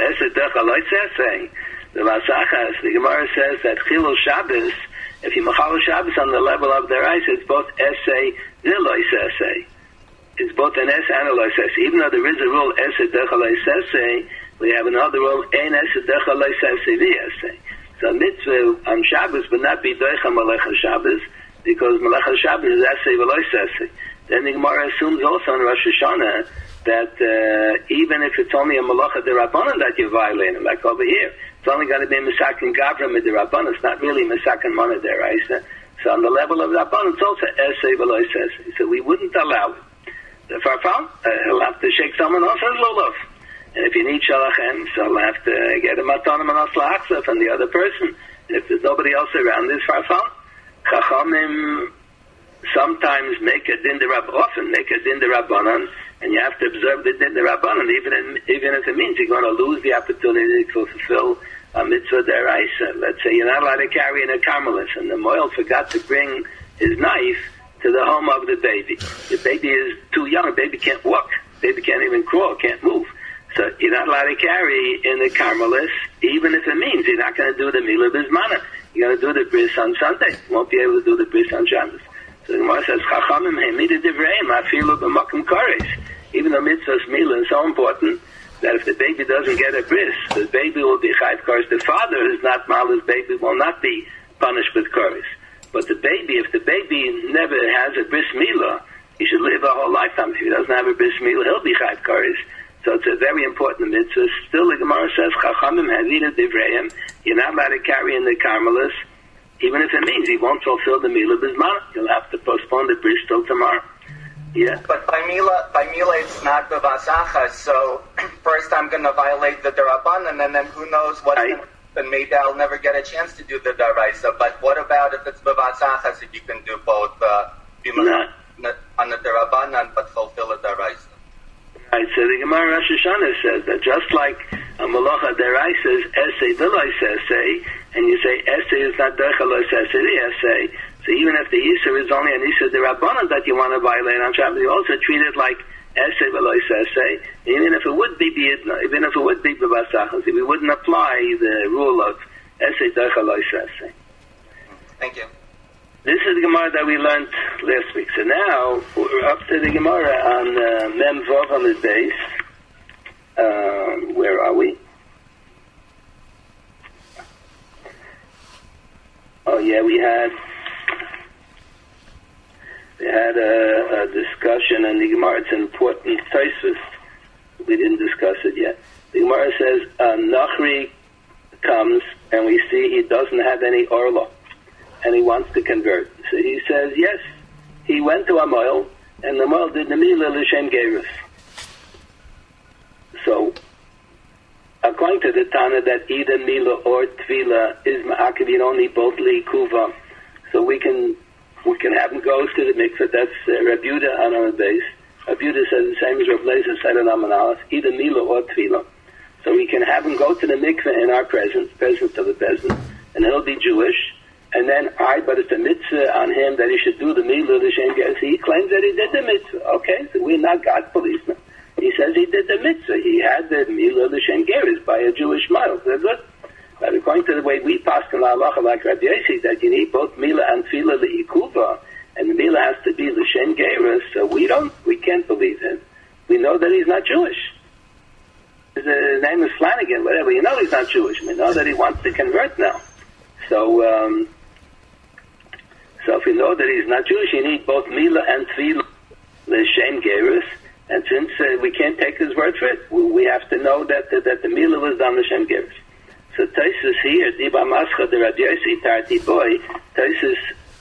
The Vasachas, the Gemara says that Chilul Shabbos, if you machal Shabbos on the level of their ice, it's both essay, nilois essay. It's both an essay and a lois essay. Even though there is a rule, essay dechalais essay, we have another rule, ein essay dechalais essay the essay. So mitzvah on Shabbos would not be doicha malach Shabbos, because malach Shabbos is essay v'lois essay. Then the Gemara assumes also in Rosh Hashanah that even if it's only a malacha derabanan that you're violating, like over here, it's only going to be Mesaken Gavra midirabanan. It's not really Mesaken Mana deraisa. So on the level of Rabbanan, it's also essay v'lois essay. So we wouldn't allow it. The farfal, he'll have to shake someone else's lulav. And if you need shalachem, so he'll have to get a matanim and aslachsa from the other person. And if there's nobody else around this farfal, chachamim sometimes make a din derab, often make a din derabanan, and you have to observe the din derabanan, even if it means you're going to lose the opportunity to fulfill a mitzvah deraisa. Let's say you're not allowed to carry in a carmelis, and the moil forgot to bring his knife to the home of the baby. The baby is too young. The baby can't walk. The baby can't even crawl, can't move. So you're not allowed to carry in the carmelis, even if it means you're not going to do the milah bismana. You're going to do the bris on Sunday. You won't be able to do the bris on Shabbos. So the Gemara says, Chachamim hemida divreim afilu b'makom kares. Even though mitzvahs milah is so important, that if the baby doesn't get a bris, the baby will be chayv kares. The father who is not mal's baby will not be punished with kares. But the baby, if the baby never has a bris milah, he should live a whole lifetime. If he doesn't have a bris milah, he'll be chayv kares. So it's a very important mitzvah. Still, the Gemara says, Chachamim hemida divreim. You're not allowed to carry in the carmelis, even if it means he won't fulfill the milah bismana. He'll have to postpone the bris till tomorrow. Yeah. But by milah it's not b'vas achas. So first I'm going to violate the derabanan, and then who knows what can happen. Maybe I'll never get a chance to do the daraisa. But what about if it's b'vas achas? If you can do both on the derabanan but fulfill a daraisa. Right, so the Gemara Rosh Hashanah says that just like a malacha deraisa is essay v'lois essay, and you say essay is not derech lois essay the essay, So even if the Isser is only an Isser D'Rabbanan that you want to violate on Shabbos, you also treat it like Esei V'Lois Esei. Even if it would be B'Yidna, even if it would be B'Basachas, we wouldn't apply the rule of Esei Derech Lois Esei. Thank you. This is the Gemara that we learned last week. So now we're up to the Gemara on Mem Vav on the base. Where are we? Oh yeah, we had a discussion in the Gemara. It's an important Tosfos. We didn't discuss it yet. The Gemara says Nachri comes and we see he doesn't have any orla and he wants to convert. So he says yes. He went to a moil and the moil did the Mila L'Shem Gerus. So according to the Tana that either Mila or Tvila is Ma'akiv, you don't need both Li'ikuva. So we can have him go to the mikveh. That's Rabbi Yehuda on our base. Rabbi Yehuda says the same as Rabbi Lezer said in Amanalef, either Mila or Tvila. So we can have him go to the mikveh in our presence of the peasant, and he'll be Jewish. And then, but it's a mitzvah on him that he should do the Mila L'Shem Gerus. He claims that he did the mitzvah. Okay, so we're not God policemen. He says he did the mitzvah. He had the Mila L'Shem Gerus by a Jewish mile. That's good. But according to the way we pass in la halacha like Rabbi Yossi, that you need both Mila and Tefillah L'Ikuva, and the Mila has to be L'Shem Gerus, so we can't believe him. We know that he's not Jewish. His name is Flanagan, whatever. You know he's not Jewish. We know that he wants to convert now. So if we know that he's not Jewish, you need both Mila and Tefillah L'Shem Gerus. And since we can't take his word for it, we have to know that the Mila was done L'Shem Gerus. So Tosfos here, Diba Mascha de Rabbi Yossi Tarti Boy, Tosfos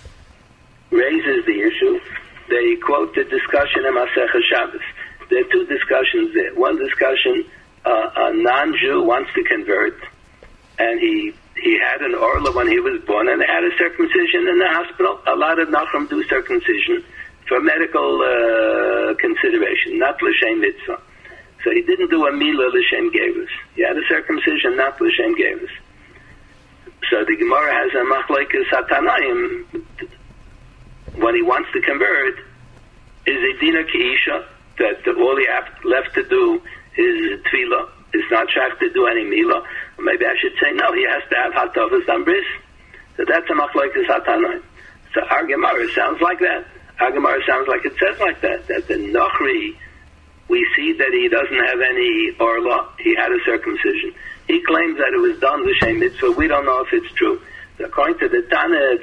raises the issue. They quote the discussion in Masechah Shabbos. There are two discussions there. One discussion, a non-Jew wants to convert, and he had an orla when he was born, and they had a circumcision in the hospital. A lot of Nachum do circumcision for medical consideration, not L'Shem Mitzvah. So he didn't do a Mila L'Shem Gerus. He had a circumcision, not L'Shem Gerus. So the Gemara has a Machlokes HaTanaim. When he wants to convert, is a Dina Ki'isha, that all he has left to do is Tefillah. It's not shach to do any Mila. Or maybe I should say, no, he has to have Hatavas Ambris. So that's a Machlokes HaTanaim. So our Gemara sounds like that. Our Gemara sounds like it says like that the Nachri, we see that he doesn't have any orla. He had a circumcision. He claims that it was done L'Shem Mitzvah. We don't know if it's true. So according to the Tana,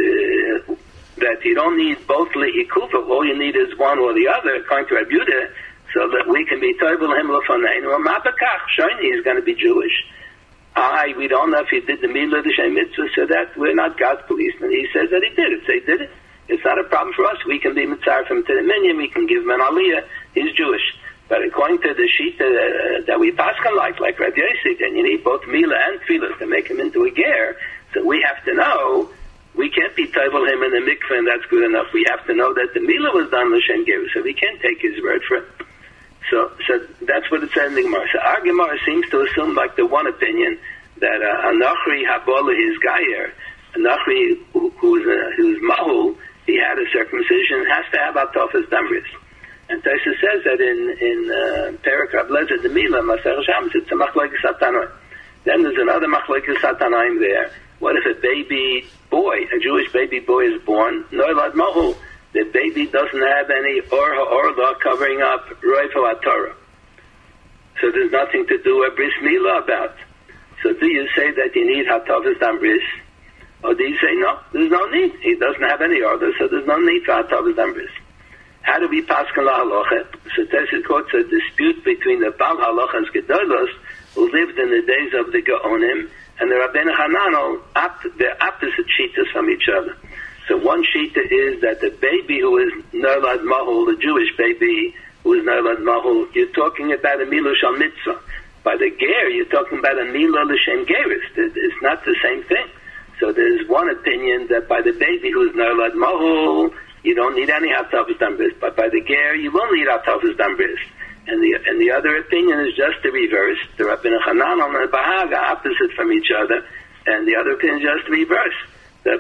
that you don't need both L'Ikuva, all you need is one or the other, according to Rabbi Yehuda, so that we can be Tovel Him L'Faneinu, or Ma'abakach, showing he's going to be Jewish. We don't know if he did the Mila L'Shem Mitzvah, so that we're not God's policemen. He says that he did it. So he did it. It's not a problem for us. We can be mitzvah from to the minyan. We can give him an aliyah. He's Jewish. But according to the sheet that we pass him like Rabbi Yossi, then you need both Mila and Tefillah to make him into a ger. So we have to know, we can't be tovel him in the mikveh and that's good enough. We have to know that the Mila was done L'Shem Gerus, so we can't take his word for it. So that's what it says in the Gemara. So our Gemara seems to assume like the one opinion that a Nachri Habola is Gayer, a Nachri who's Mahul, he had a circumcision, has to have Atofas Damris. And Tosfos says that in Perek Rab Lezer Demila, Masechah Shabbos, it's a Machlokes HaTanaim. Then there's another Machlokes HaTanaim there. What if a baby boy, a Jewish baby boy is born, Noilad Mahul, the baby doesn't have any Orla covering up Roifo HaTorah. So there's nothing to do a Bris Milah about. So do you say that you need Hatavas Damris? Or do you say, no, there's no need. He doesn't have any order, so there's no need for Hatavas Damris. How do we pass on la halacha? So Tosfos quotes a dispute between the Bal Halachas Gedolos, who lived in the days of the Gaonim, and the Rabbeinu Hananel, they're opposite shitas from each other. So one shita is that the baby who is Nolad Mahul, the Jewish baby who is Nolad Mahul, you're talking about a Milah Shal Mitzvah. By the Ger, you're talking about a Milah L'Shem Gerus. It's not the same thing. So there's one opinion that by the baby who is Nolad Mahul, you don't need any Hatavas Dambris, but by the Ger, you will need Hatavas Dambris. And the other opinion is just the reverse. The Rabbeinu Hananel and the Bahag are opposite from each other, and the other opinion is just the reverse. That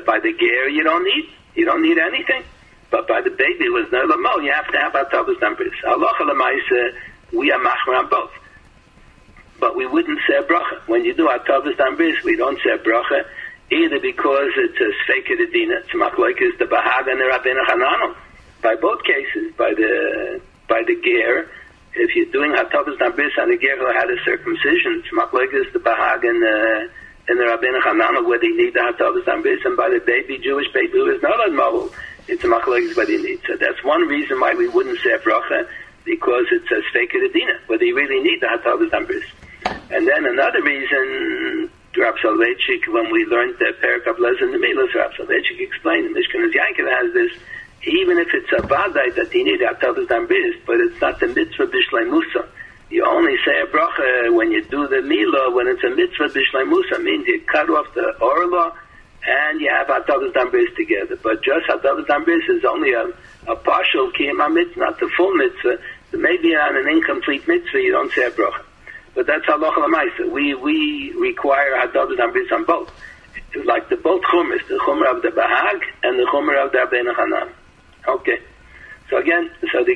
by the ger, you don't need anything. But by the baby was no lamo, you have to have Hatavas Dambris. Halacha l'maisa, we are machmer on both. But we wouldn't say a bracha. When you do Hatavas Dambris, we don't say a bracha, either because it's a Sfeika D'Dina, it's machlokes the Bahag and the Rabbeinu Hananel. By both cases, by the ger, if you're doing Hatavas Dambris on the ger who had a circumcision, it's machlokes the Bahag and the Rabbeinu Hananel where they need the Hatavas Dambris, and by the baby, Jewish baby who is not on mobile, it's a machlokes what he needs. So that's one reason why we wouldn't say a bracha, because it's a Sfeika D'Dina, whether you really need the Hatavas Dambris. And then another reason, Rav Soloveitchik, when we learned the Perek of Lezer and the Milos, Rav Soloveitchik explained, the Mishkan Yankov has this, even if it's a vadai that you need Hatavas Dambris, but it's not the mitzvah b'shlei musa. You only say a bracha when you do the Mila, when it's a mitzvah b'shlei musa, means you cut off the orla, and you have Hatavas Dambris together. But just Hatavas Dambris is only a partial kiyama mitzvah, not the full mitzvah. So maybe on an incomplete mitzvah you don't say a bracha. But that's halacha l'maisa. We require Hatavas Dambris on both. It's like the both chumras, the chumrah of the Bahag and the chumrah of the Rabbeinu Hanan. Okay. So again, the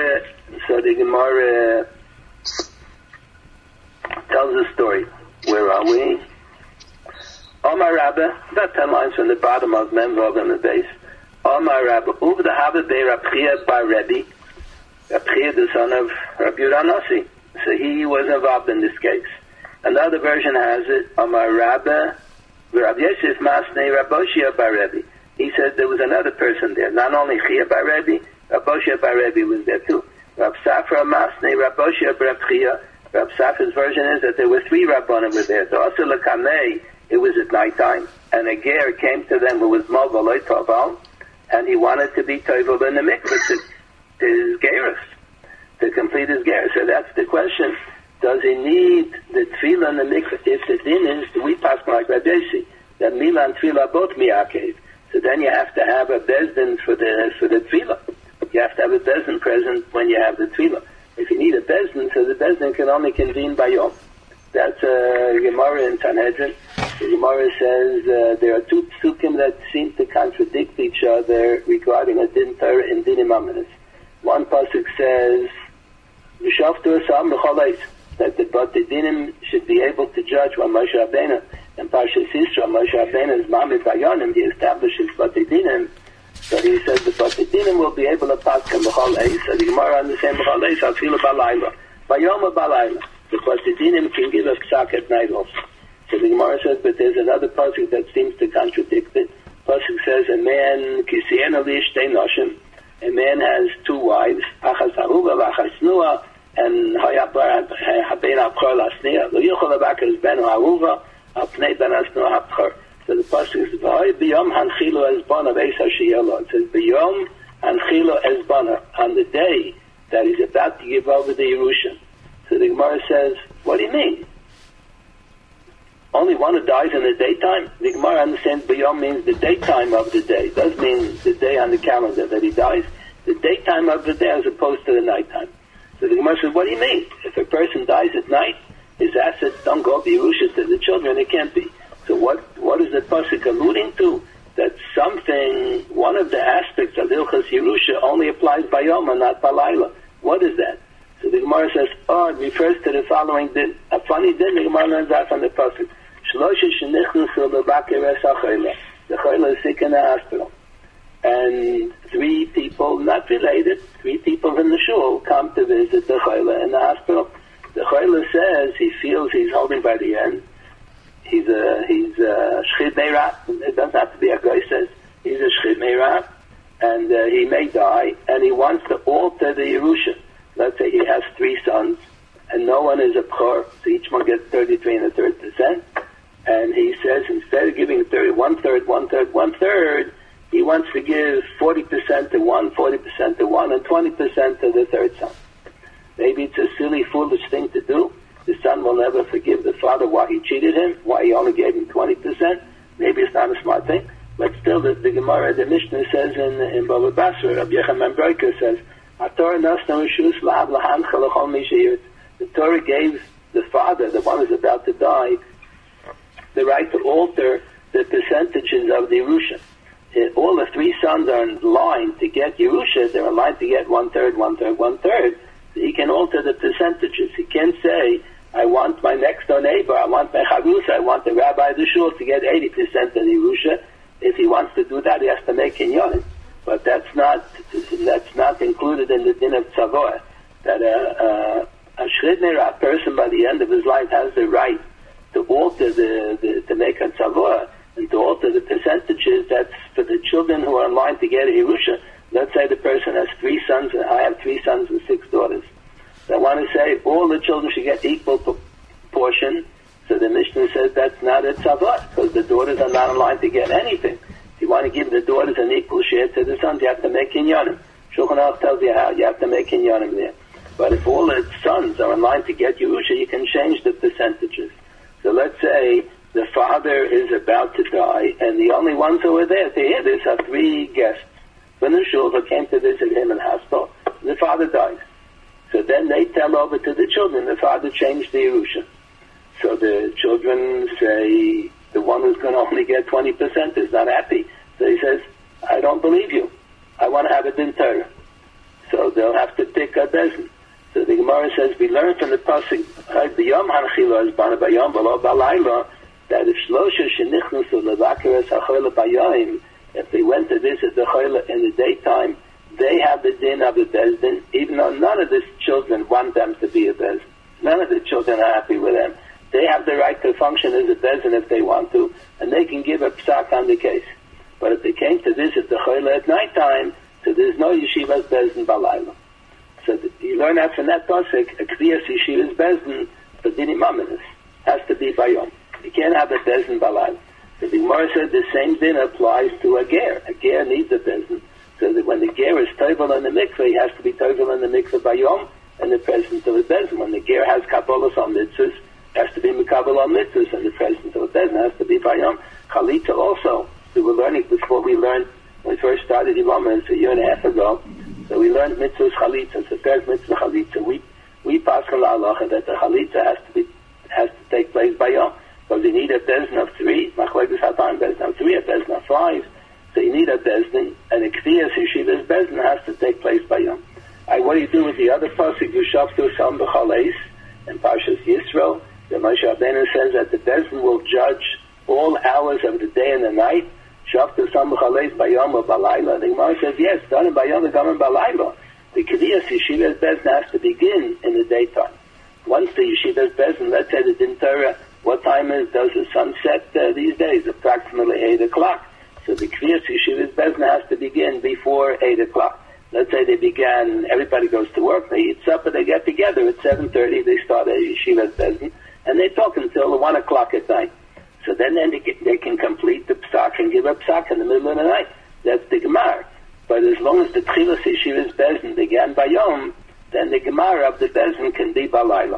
Gemara tells a story. Where are we? Omar Rabba, about 10 lines from the bottom of Memvov and the base. Omar Rabba, Uv the Hava Bei Rabchia Bar Rebbe, Rabchia the son of Rabbi Yehuda Nasi. So he was involved in this case. Another version has it, Omar Rabba, Rabbi Yosef Masnei Raboshia Bar Rebbe. He said there was another person there. Not only Chia Bar Rebbe, Raboshia Bar Rebbe was there too. Rab Safra Masnei Raboshia Bar Chia. Rab Safra's version is that there were 3 Rabbanim were there. So also Lekamei, it was at nighttime, and a ger came to them who was Movaloi Toval, and he wanted to be Toval in the mikvah to his gerus, to complete his gerus. So that's the question. Does he need the tefillah in the mikvah? If the din is, we pass like Rabbi Yossi, that Mila and tefillah both miyakev. So then you have to have a bezdin for the tefillah. You have to have a bezdin present when you have the tefillah. If you need a bezdin, so the bezdin can only convene by yom. That's a Gemara in Sanhedrin. The Gemara says there are 2 psukim that seem to contradict each other regarding a din Torah and dinim amanis. One pasuk says, "V'shaftu asam b'cholais," that the dinim should be able to judge when Moshe Rabbeinu and Parshas Yisro, Moshe Rabbeinu is Mamid Bayonim, he establishes dinim. So he says the dinim will be able to pass him b'cholais. So the Gemara understands b'cholais afilu balayla, bayom balayla. Because the dinim can give us psak at night also. So the Gemara says, but there's another pasuk that seems to contradict it. Pasuk says, a man has 2 wives, achas haruva v'achas nua, and haben abchor lasnia. Lo yuchol abakas ben haruva, apnei ben asnua abchor. So the pasuk says, v'hoi b'yom hanchilo ezbana v'eis hashiyelo. It says, b'yom hanchilo ezbana, on the day that he's about to give over the Yerusha. So the Gemara says, what do you mean? Only one who dies in the daytime? The Gemara understands B'yom means the daytime of the day. It does mean the day on the calendar that he dies. The daytime of the day as opposed to the nighttime. So the Gemara says, what do you mean? If a person dies at night, his assets don't go Yerusha to the children. It can't be. So what is the pasuk alluding to? That something, one of the aspects of Ilchas Yerusha only applies B'yom and not Balayla. What is that? So the Gemara says, it refers to the following din. A funny din, the Gemara learns out from the pasuk. The chayla is sick in the hospital. And 3 people, not related, 3 people in the shul come to visit the chayla in the hospital. The chayla says he feels he's holding by the end. He's a shchid meirah. It doesn't have to be a guy says. He's a shchid meirah. And he may die. And he wants to alter the Yerusha. Let's say he has 3 sons, and no one is a bchor, so each one gets 33 1/3%. And he says instead of giving 1/3, he wants to give 40% to one, 40% to one, and 20% to the 3rd son. Maybe it's a silly, foolish thing to do. The son will never forgive the father why he cheated him, why he only gave him 20%. Maybe it's not a smart thing, but still the Gemara, the Mishnah says in Bava Basra, Rabbi Yochanan Broiker says, the Torah gave the father, the one who's about to die, the right to alter the percentages of the Yerusha. All the three sons are in line to get Yerusha. They're in line to get 1/3, 1/3, 1/3. So he can alter the percentages. He can't say, I want my next door neighbor, I want my charusa, I want the rabbi of the shul to get 80% of the Yerusha. If he wants to do that, he has to make kinyanim. But that's not included in the din of tzavor. That a shridner, a person by the end of his life, has the right to alter to make a tzavor and to alter the percentages. That's for the children who are in line to get a Yerusha. Let's say the person has 3 sons, and I have 3 sons and 6 daughters. So I want to say all the children should get equal proportion. So the Mishnah says that's not a tzavor, because the daughters are not in line to get anything. If you want to give the daughters an equal share to the sons, you have to make kinyanim. Shulchan Aruch tells you how. You have to make kinyanim there. But if all the sons are in line to get Yerusha, you can change the percentages. So let's say the father is about to die, and the only ones who are there to hear this are 3 guests from the shul who came to visit him in hospital. The father dies. So then they tell over to the children, the father changed the Yerusha. So the children say, the one who's going to only get 20% is not happy. So he says, I don't believe you. I want to have a din Torah. So they'll have to pick a bezin. So the Gemara says, we learn from the pasuk, B'yom hanchila is bana b'yom v'lo b'layla, that if shlosha shenichnusu levakeres ha'choyle b'yom, if they went to visit the choyle in the daytime, they have the din of the bezdin, even though none of the children want them to be a bezdin. None of the children are happy with them. They have the right to function as a bezdin if they want to, and they can give a psak on the case. But if they came to visit the choyle at nighttime, so there's no yeshiva's bezdin b'layla. So you learn that from that pasuk, a kriyas yeshiva's bezdin for dinim aminus has to be bayom. You can't have a bezdin b'layla. So the Gemara said the same din applies to a ger. A ger needs a bezdin. So that when the ger is tovel in the mikveh, he has to be tovel in the mikveh bayom in the presence of a bezdin. When the ger has kabbalas on mitzvahs, has to be mikabel on mitzvahs, and the presence of a bezdin has to be bayom. Chalitza also. We were learning before we learned, when we first started Yevamos a year and a half ago. So we learned mitzvahs chalitza. So first mitzvah chalitza. We pass halacha that the chalitza has to take place bayom. Because you need a bezdin of 3. Machlekes hatam bezdin of 3, a bezdin of 5. So you need a bezdin, and a kriyas yeshiva's bezdin has to take place by yom. What do you do with the other pasuk? You shaftu sam b'chaleis in Parshas Yisro. The Moshe Rabbeinu says that the bezdin will judge all hours of the day and the night. Shaftu sam b'chaleis by yom or balayla. The Gemara says yes, done by yom and done by balayla. The kriyas yeshiva's bezdin has to begin in the daytime. Once the yeshiva's bezdin, let's say the din Torah, what time does the sun set these days? Approximately 8 o'clock. So the kriyas yeshiva's bezdin has to begin before 8 o'clock. Let's say they began, everybody goes to work, they eat supper, they get together at 7:30, they start a yeshiva's bezdin, and they talk until 1 o'clock at night. So then they can complete the psak and give a psak in the middle of the night. That's the Gemara. But as long as the tchilas yeshiva's bezdin began by yom, then the Gemara of the bezdin can be balayla.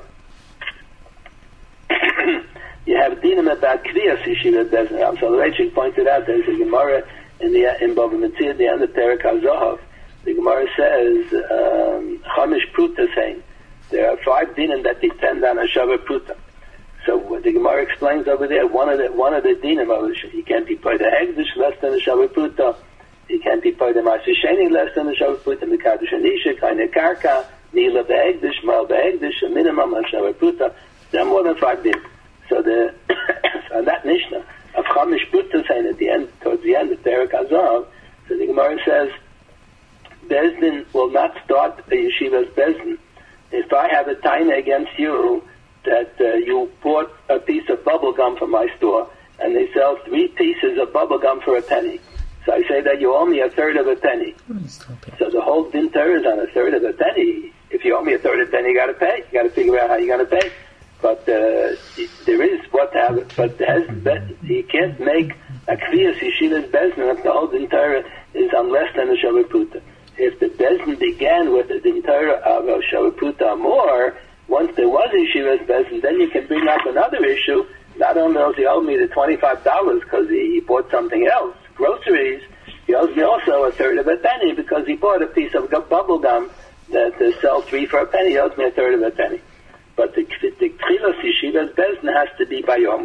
You have dinim about kriyas yeshiva bezdin. So the Rachel pointed out there's a Gemara in Bava Metzia at the end of Perek HaZohav. The Gemara says chamish pruta saying there are 5 dinim that depend on a shava pruta. So what the Gemara explains over there, one of the dinim of you can't be paid a hegdish less than a shava pruta. You can't be paid a masisheni less than a shava pruta. Mekadosh anisha kaina karka nila behegdish mal behegdish a minimum of shava pruta. There are more than 5 dinim. So on that Mishnah of Chamish Pruta saying at the end, towards the end of Perek HaZohav, so the Gemara says, bezdin will not start a yeshiva's bezdin. If I have a taina against you that you bought a piece of bubble gum from my store and they sell 3 pieces of bubble gum for a penny, so I say that you owe me 1/3 of a penny. So the whole din Torah is on 1/3 of a penny. If you owe me 1/3 of a penny, you got to pay. You got to figure out how you're going to pay. But there is what have, but he can't make a kriyas yeshiva's bezdin if the whole din Torah is on less than a shava pruta. If the bezdin began with the din Torah of a shava pruta or more, once there was a yeshiva's bezdin, then you can bring up another issue. Not only does he owe me the $25 because he bought something else, groceries, he owes me also 1/3 of a penny because he bought a piece of bubble gum that sells 3 for a penny. He owes me 1/3 of a penny. But the tchilas yeshiva's bezdin has to be bayom,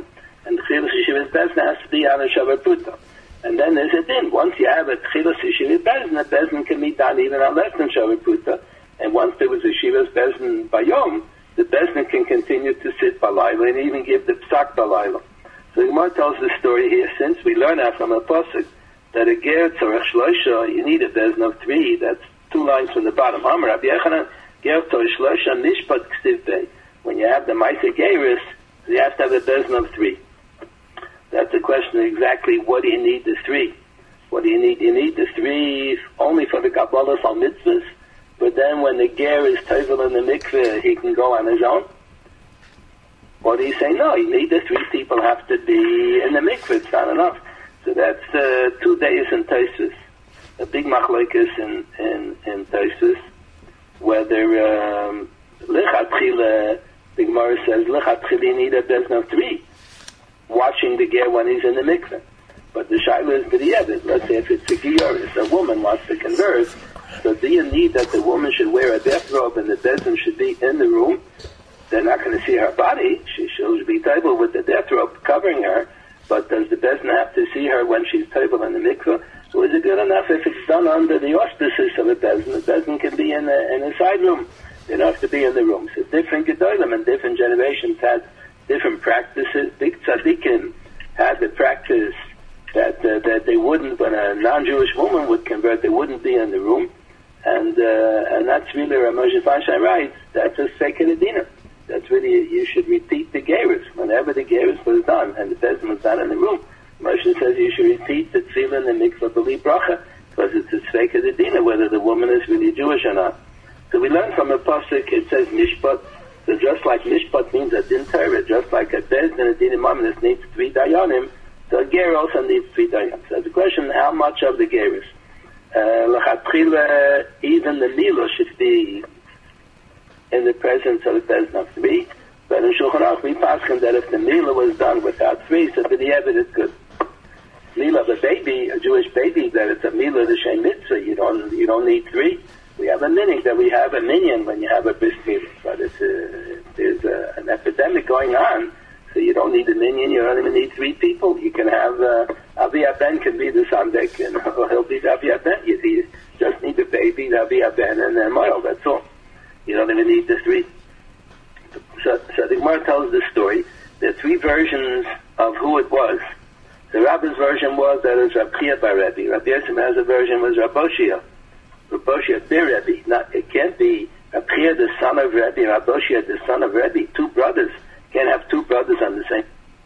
and the Tchilas Yeshivas Bezna has to be on a Shavar Puta. And then there's a din. Once you have a Tchilas Yeshivas Bezna, Bezna can be done even on less than Shavar Puta. And once there was a Yeshivas Bezna Bayom, the Bezna can continue to sit Balayla and even give the Psak Balayla. So the Gemara tells the story here, since we learn that from a Pasuk, that a Ger Tzorech Shloisha, you need a Bezna of 3, that's 2 lines from the bottom. Amar Rabbi Yechanan, Ger Tzorech Shloisha Nishpat K'tiv Bey. When you have the Maisa Geris, you have to have a Bezna of 3. That's the question, exactly what do you need the 3? What do you need? You need the 3 only for the Kabbalah on mitzvahs, but then when the Ger is Tevel in the mikveh, he can go on his own? Or do you say, no, you need the 3 people have to be in the mikveh, it's not enough. So that's 2 days in Tosfos. A big machlokes in Tosfos, whether Lichatchila, the Gemara says, Lichatchila you need a Bezna of 3. Watching the ger when he's in the mikveh. But the shaila is b'di'evet. Let's say if it's a gioris, a woman wants to convert, so do you need that the woman should wear a death robe and the bezin should be in the room? They're not going to see her body. She'll be table with the death robe covering her, but does the bezin have to see her when she's table in the mikveh? Or is it good enough if it's done under the auspices of a bezin? The bezin can be in a side room. They don't have to be in the room. So different gedolim and different generations had different practices. Big tzaddikim had the practice that they wouldn't, when a non-Jewish woman would convert, they wouldn't be in the room, and that's really Moshe Feinstein writes. That's a second dinner. That's really, you should repeat the gerus whenever the gerus was done and the bezin was done in the room. Moshe says you should repeat the tefillah and the mikvah b'li bracha because it's a second dinner whether the woman is really Jewish or not. So we learn from a pasuk. It says mishpat. So just like mishpat means a din Torah, just like a bezin and a din imam needs 3 dayanim, so a ger also needs 3 dayanim. So the question, how much of the ger is? L'chatchila, even the milah should be in the presence of the bezin of 3. But in Shulchan Aruch we paskin that if the milah was done without 3, so b'di'evet it's good. Milah of a baby, a Jewish baby, that it's a milah l'shem mitzvah, you don't need 3. We have a minhag that we have a minyan when you have a bris milah, but there's an epidemic going on, so you don't need a minyan. You don't even need 3 people. You can have Avi Aben can be the Sandek, and he'll be the Avi Aben. You just need the baby, the Avi Aben, and then Moil. That's all. You don't even need the 3. So the Gemara tells the story. There are 3 versions of who it was. The Rabbi's version was that it was Rab Chia bar Rebbe. Rabbi Yosef has a version was Rab Oshia. Raboshia bir Rebbe. Not, it can't be Rabchia the son of Rebbe, Raboshia the son of Rebbe. 2 brothers. Can't have 2 brothers on the same.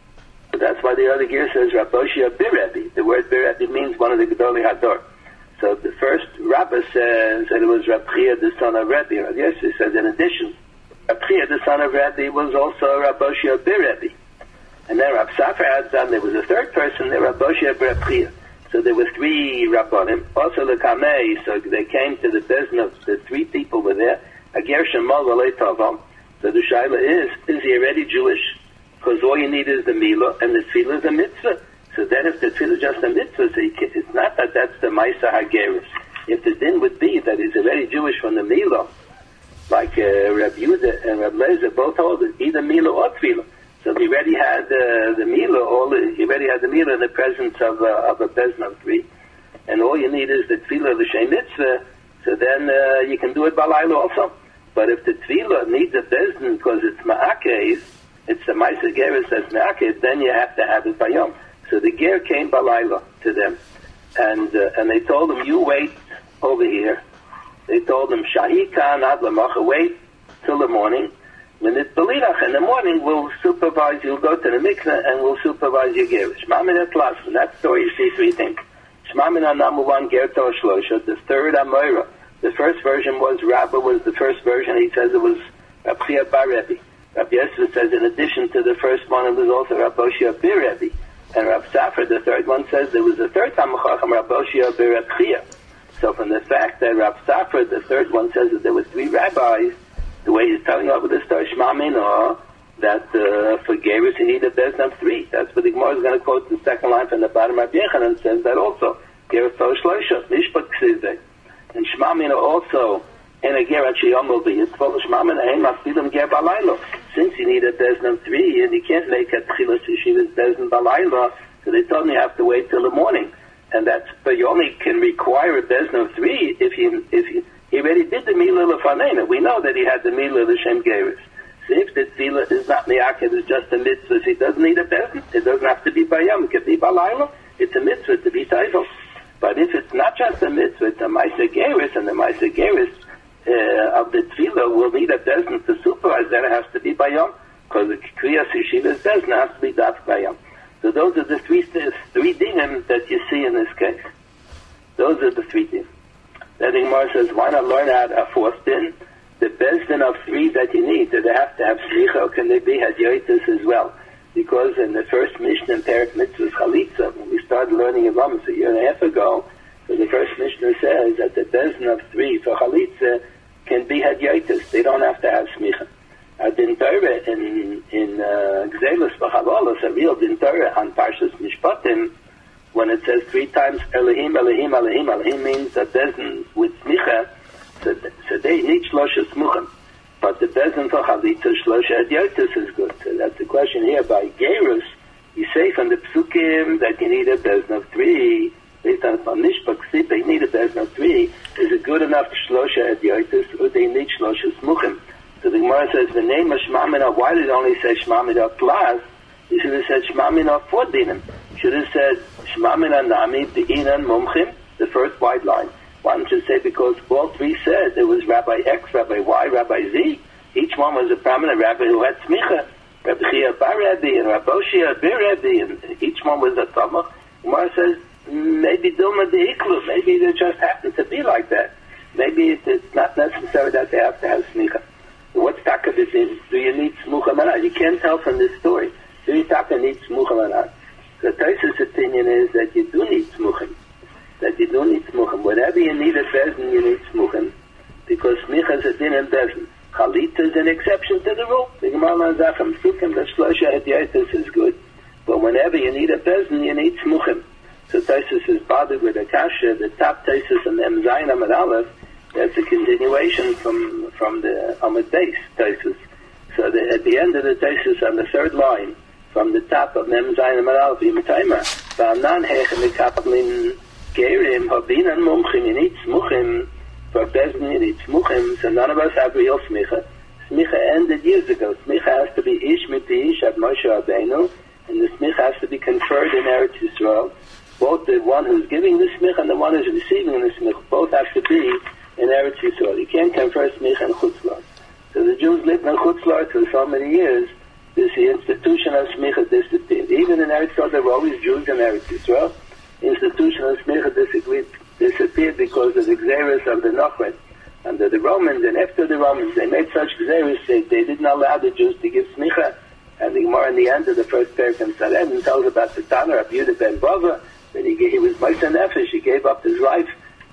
So that's why the other gear says Raboshia bir Rebbe. The word bir Rebbe means one of the Gedolei Hador. So the first Rabbah says that it was Rabchia the son of Rebbe. Yes, it says in addition, Rabchia the son of Rebbe was also Raboshia bir Rebbe. And then Rab Safra adds on there was a 3rd person, the Raboshia bir Rabchia. So there were 3 Rabbanim. Also the Kamei, so they came to the bezin of the 3 people were there. Ager Shemal v'lei Tavam. So the shaila is he already Jewish? Because all you need is the milah, and the tefillah is a mitzvah. So then if the tefillah is just a mitzvah, so it's not that that's the Maisa HaGeris. If the din would be that he's already Jewish from the milah, like Rab Yehuda and Rab Lezer both hold it, either milah or tefillah. So he already had the milah, he already had the milah in the presence of a bezin of 3, and all you need is the tefillah, the shem mitzvah. So then you can do it balayla also. But if the tefillah needs a bezin because it's ma'akev, it's the ma'aser geris that's ma'akev, then you have to have it bayom. So the ger came balayla to them, and they told him, you wait over here. They told him, shahikan ad lamacha, wait till the morning. When it's Belirach in the morning, we'll supervise, you'll go to the mikveh and we'll supervise your ger. Shmamina Tlas, in that story you see 3 things. Shmamina number 1, ger to shlosha, the 3rd Amoira. The first version was, Rabbah was the first version, he says it was Rab Chia bar Rebbe. Rabbi Yosef says in addition to the first one, it was also Raboshia bir Rebbe. And Rab Safra, the 3rd one, says there was a 3rd Talmid Chacham, Raboshia bir Rab Chia. So from the fact that Rab Safra, the 3rd one, says that there were 3 rabbis, the way he's telling over the story, Shema Minah, that for Gerus you need a bezin of 3. That's what the Gemara is going to quote the 2nd line from the bottom of Yechanan, and says that also. Gerus to Shloisha, Mishpat Ksizeh. And Shema Minah also, in a Ger at Sheyom will be, it's full of Shema Minah, Ein Maftidim Ger Balaylo. since you need a bezin of 3, and you can't make a tchilas yeshivas bezin balayla, so they told me you have to wait till the morning. And but you only can require a bezin of 3 if he already did the milah lefanena. We know that he had the milah l'shem geirus. So if the tefillah is not miyaked, it's just a mitzvah, so he doesn't need a bezin. It doesn't have to be bayam, it can be balayla. It's a mitzvah to be teifel. But if it's not just a mitzvah, it's a ma'aser geirus, and the ma'aser geirus of the tefillah will need a bezin to supervise, then it has to be bayam, because the kriyas yeshiva's bezin has to be daf bayam. So those are the three dinim that you see in this case. Those are the 3 dinim. Then the Gemara says, why not learn out a 4th din? The bezin of 3 that you need, do they have to have slicha, or can they be hadyotis as well? Because in the first Mishnah in Perek Mitzvahs Chalitza, when we started learning in Ramos a year and a half ago, so the first Mishnah says that the bezin of 3 for Chalitza can be hadyotis. They don't have to have smicha. A din Torah in Gzelos B'Chavolos, a real din Torah on Parshas Mishpatim, when it says 3 times Elohim, Elohim, Elohim, Elohim means a bezin with smicha, so they need shlosha smuchim. But the bezin for chalitza shlosha hadyotis is good. So that's the question here. By gerus, you say from the psukim that you need a bezin of 3, based on Mishpah Ksib, they need a bezin of 3. Is it good enough shlosha hadyotis, or they need shlosha smuchim? So the Gemara says the name of Shema Mina, why did it only say Shema Mina plus? You should have said Shema Mina 4 dinim. You should have said Shema Mina Nami B'inan Mumchim, the first wide line. Why don't you say because all 3 said there was Rabbi X, Rabbi Y, Rabbi Z. Each one was a prominent rabbi who had smicha. Rabbi Chia Bar Rabbi and Rabbi Oshia Bir Rabbi, and each one was a Tamach. Gemara says maybe Dilma De'iklu, maybe they just happen to be like that. Maybe it's not necessary that they have to have smicha. What's taka is? Do you need smucha manah? You can't tell from this story. Do you taka need smucha manah? The Taisus opinion is that you do need smuchim. That you do need smuchim. Whenever you need a bezin, you need smuchim. Because smicha is a din and bezin. Chalitza is an exception to the rule. The Gemara Zachem Sukim, the shlosha hadyotis is good. But whenever you need a bezin, you need smuchim. So Taisus is bothered with a kasha, the top Taisus and Mem Zayin Amud Aleph. That's a continuation from the Amud Beis Taisus. So at the end of the Taisus on the 3rd line, from the top of Mem Zayin Amud Aleph, Yimatayma, V'amnan hechem mekaplin gerim habinan mumchim, you need smuchim, for bezin you need smuchim, so none of us have real smicha. Smicha ended years ago. Smicha has to be ish miti ish at Moshe Rabbeinu, and the smicha has to be conferred in Eretz Yisrael. Both the one who's giving the smicha and the one who's receiving the smicha, both have to be in Eretz Yisrael. You can't confer smicha in Chutz La'aretz. So the Jews lived in Chutz La'aretz for so many years, the institution of smicha disappeared. Even in Eretz Yisrael, there were always Jews in Eretz Yisrael. The institution of smicha disappeared because of the gzeres of the Nochret. Under the Romans, and after the Romans, they made such gzeres, they didn't allow the Jews to give smicha. And the Gemara in the end of the first parak in Sanhedrin tells about the Tana of Yehuda ben Bava, that he was Moshe Nefesh, he gave up his life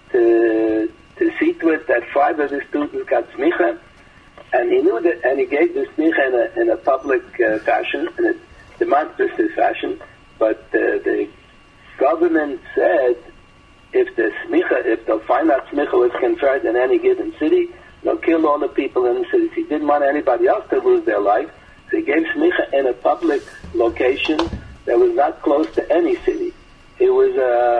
to see to it that 5 of the students got smicha, and he knew that, and he gave the smicha in a public fashion, in a demonstrative fashion, but the government said if they'll find out smicha was conferred in any given city, they'll kill all the people in the city. He didn't want anybody else to lose their life, so he gave smicha in a public location that was not close to any city. It was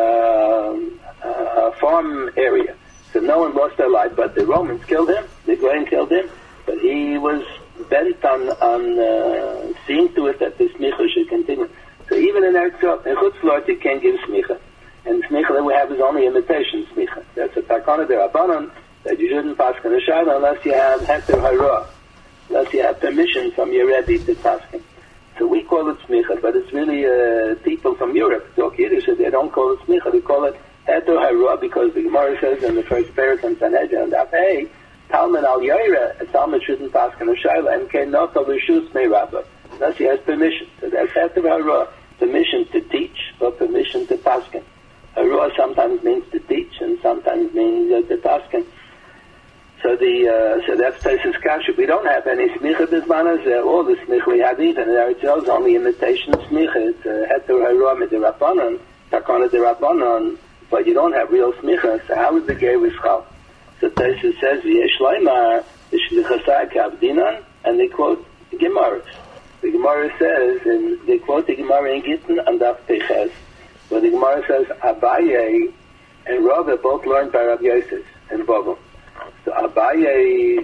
a farm area. So no one lost their life, but the Romans killed him, the Goyim killed him, but he was bent on seeing to it that the smicha should continue. So even in Eretz Yisrael, in Chutz La'aretz, you can't give smicha. And the smicha that we have is only imitation smicha. That's a takana derabanan, that you shouldn't paskin a shayla unless you have heter hara, unless you have permission from your Rebbe to paskin. So we call it smicha, but it's really people from Europe talk Yiddish, so they don't call it smicha, they call it heter hara, because the Gemara says in the first parak in Sanhedrin, and hey, Talmud al Yaira, a Talmud shouldn't paskin a shayla, and can not of reshus may rabba, unless he has permission. So that's heter hara, permission to teach or permission to paskin. Hara sometimes means to teach and sometimes means to paskin. So that's Taisus Kasha. We don't have any smicha bismanas. All the smicha we have even in Eretz Yisrael is only imitation smicha. It's heter hara midirabanan, takana derabanan, but you don't have real smicha. So how is the ger v'schal? So Taisus says v'yesh leimar v'shlichasai k'avdinan, and they quote Gemara. The Gemara says, and they quote the Gemara in Gittin and Daf Peches, where the Gemara says, Abaye and Rava both learned by Rabbi Yosef and Bovel. So Abaye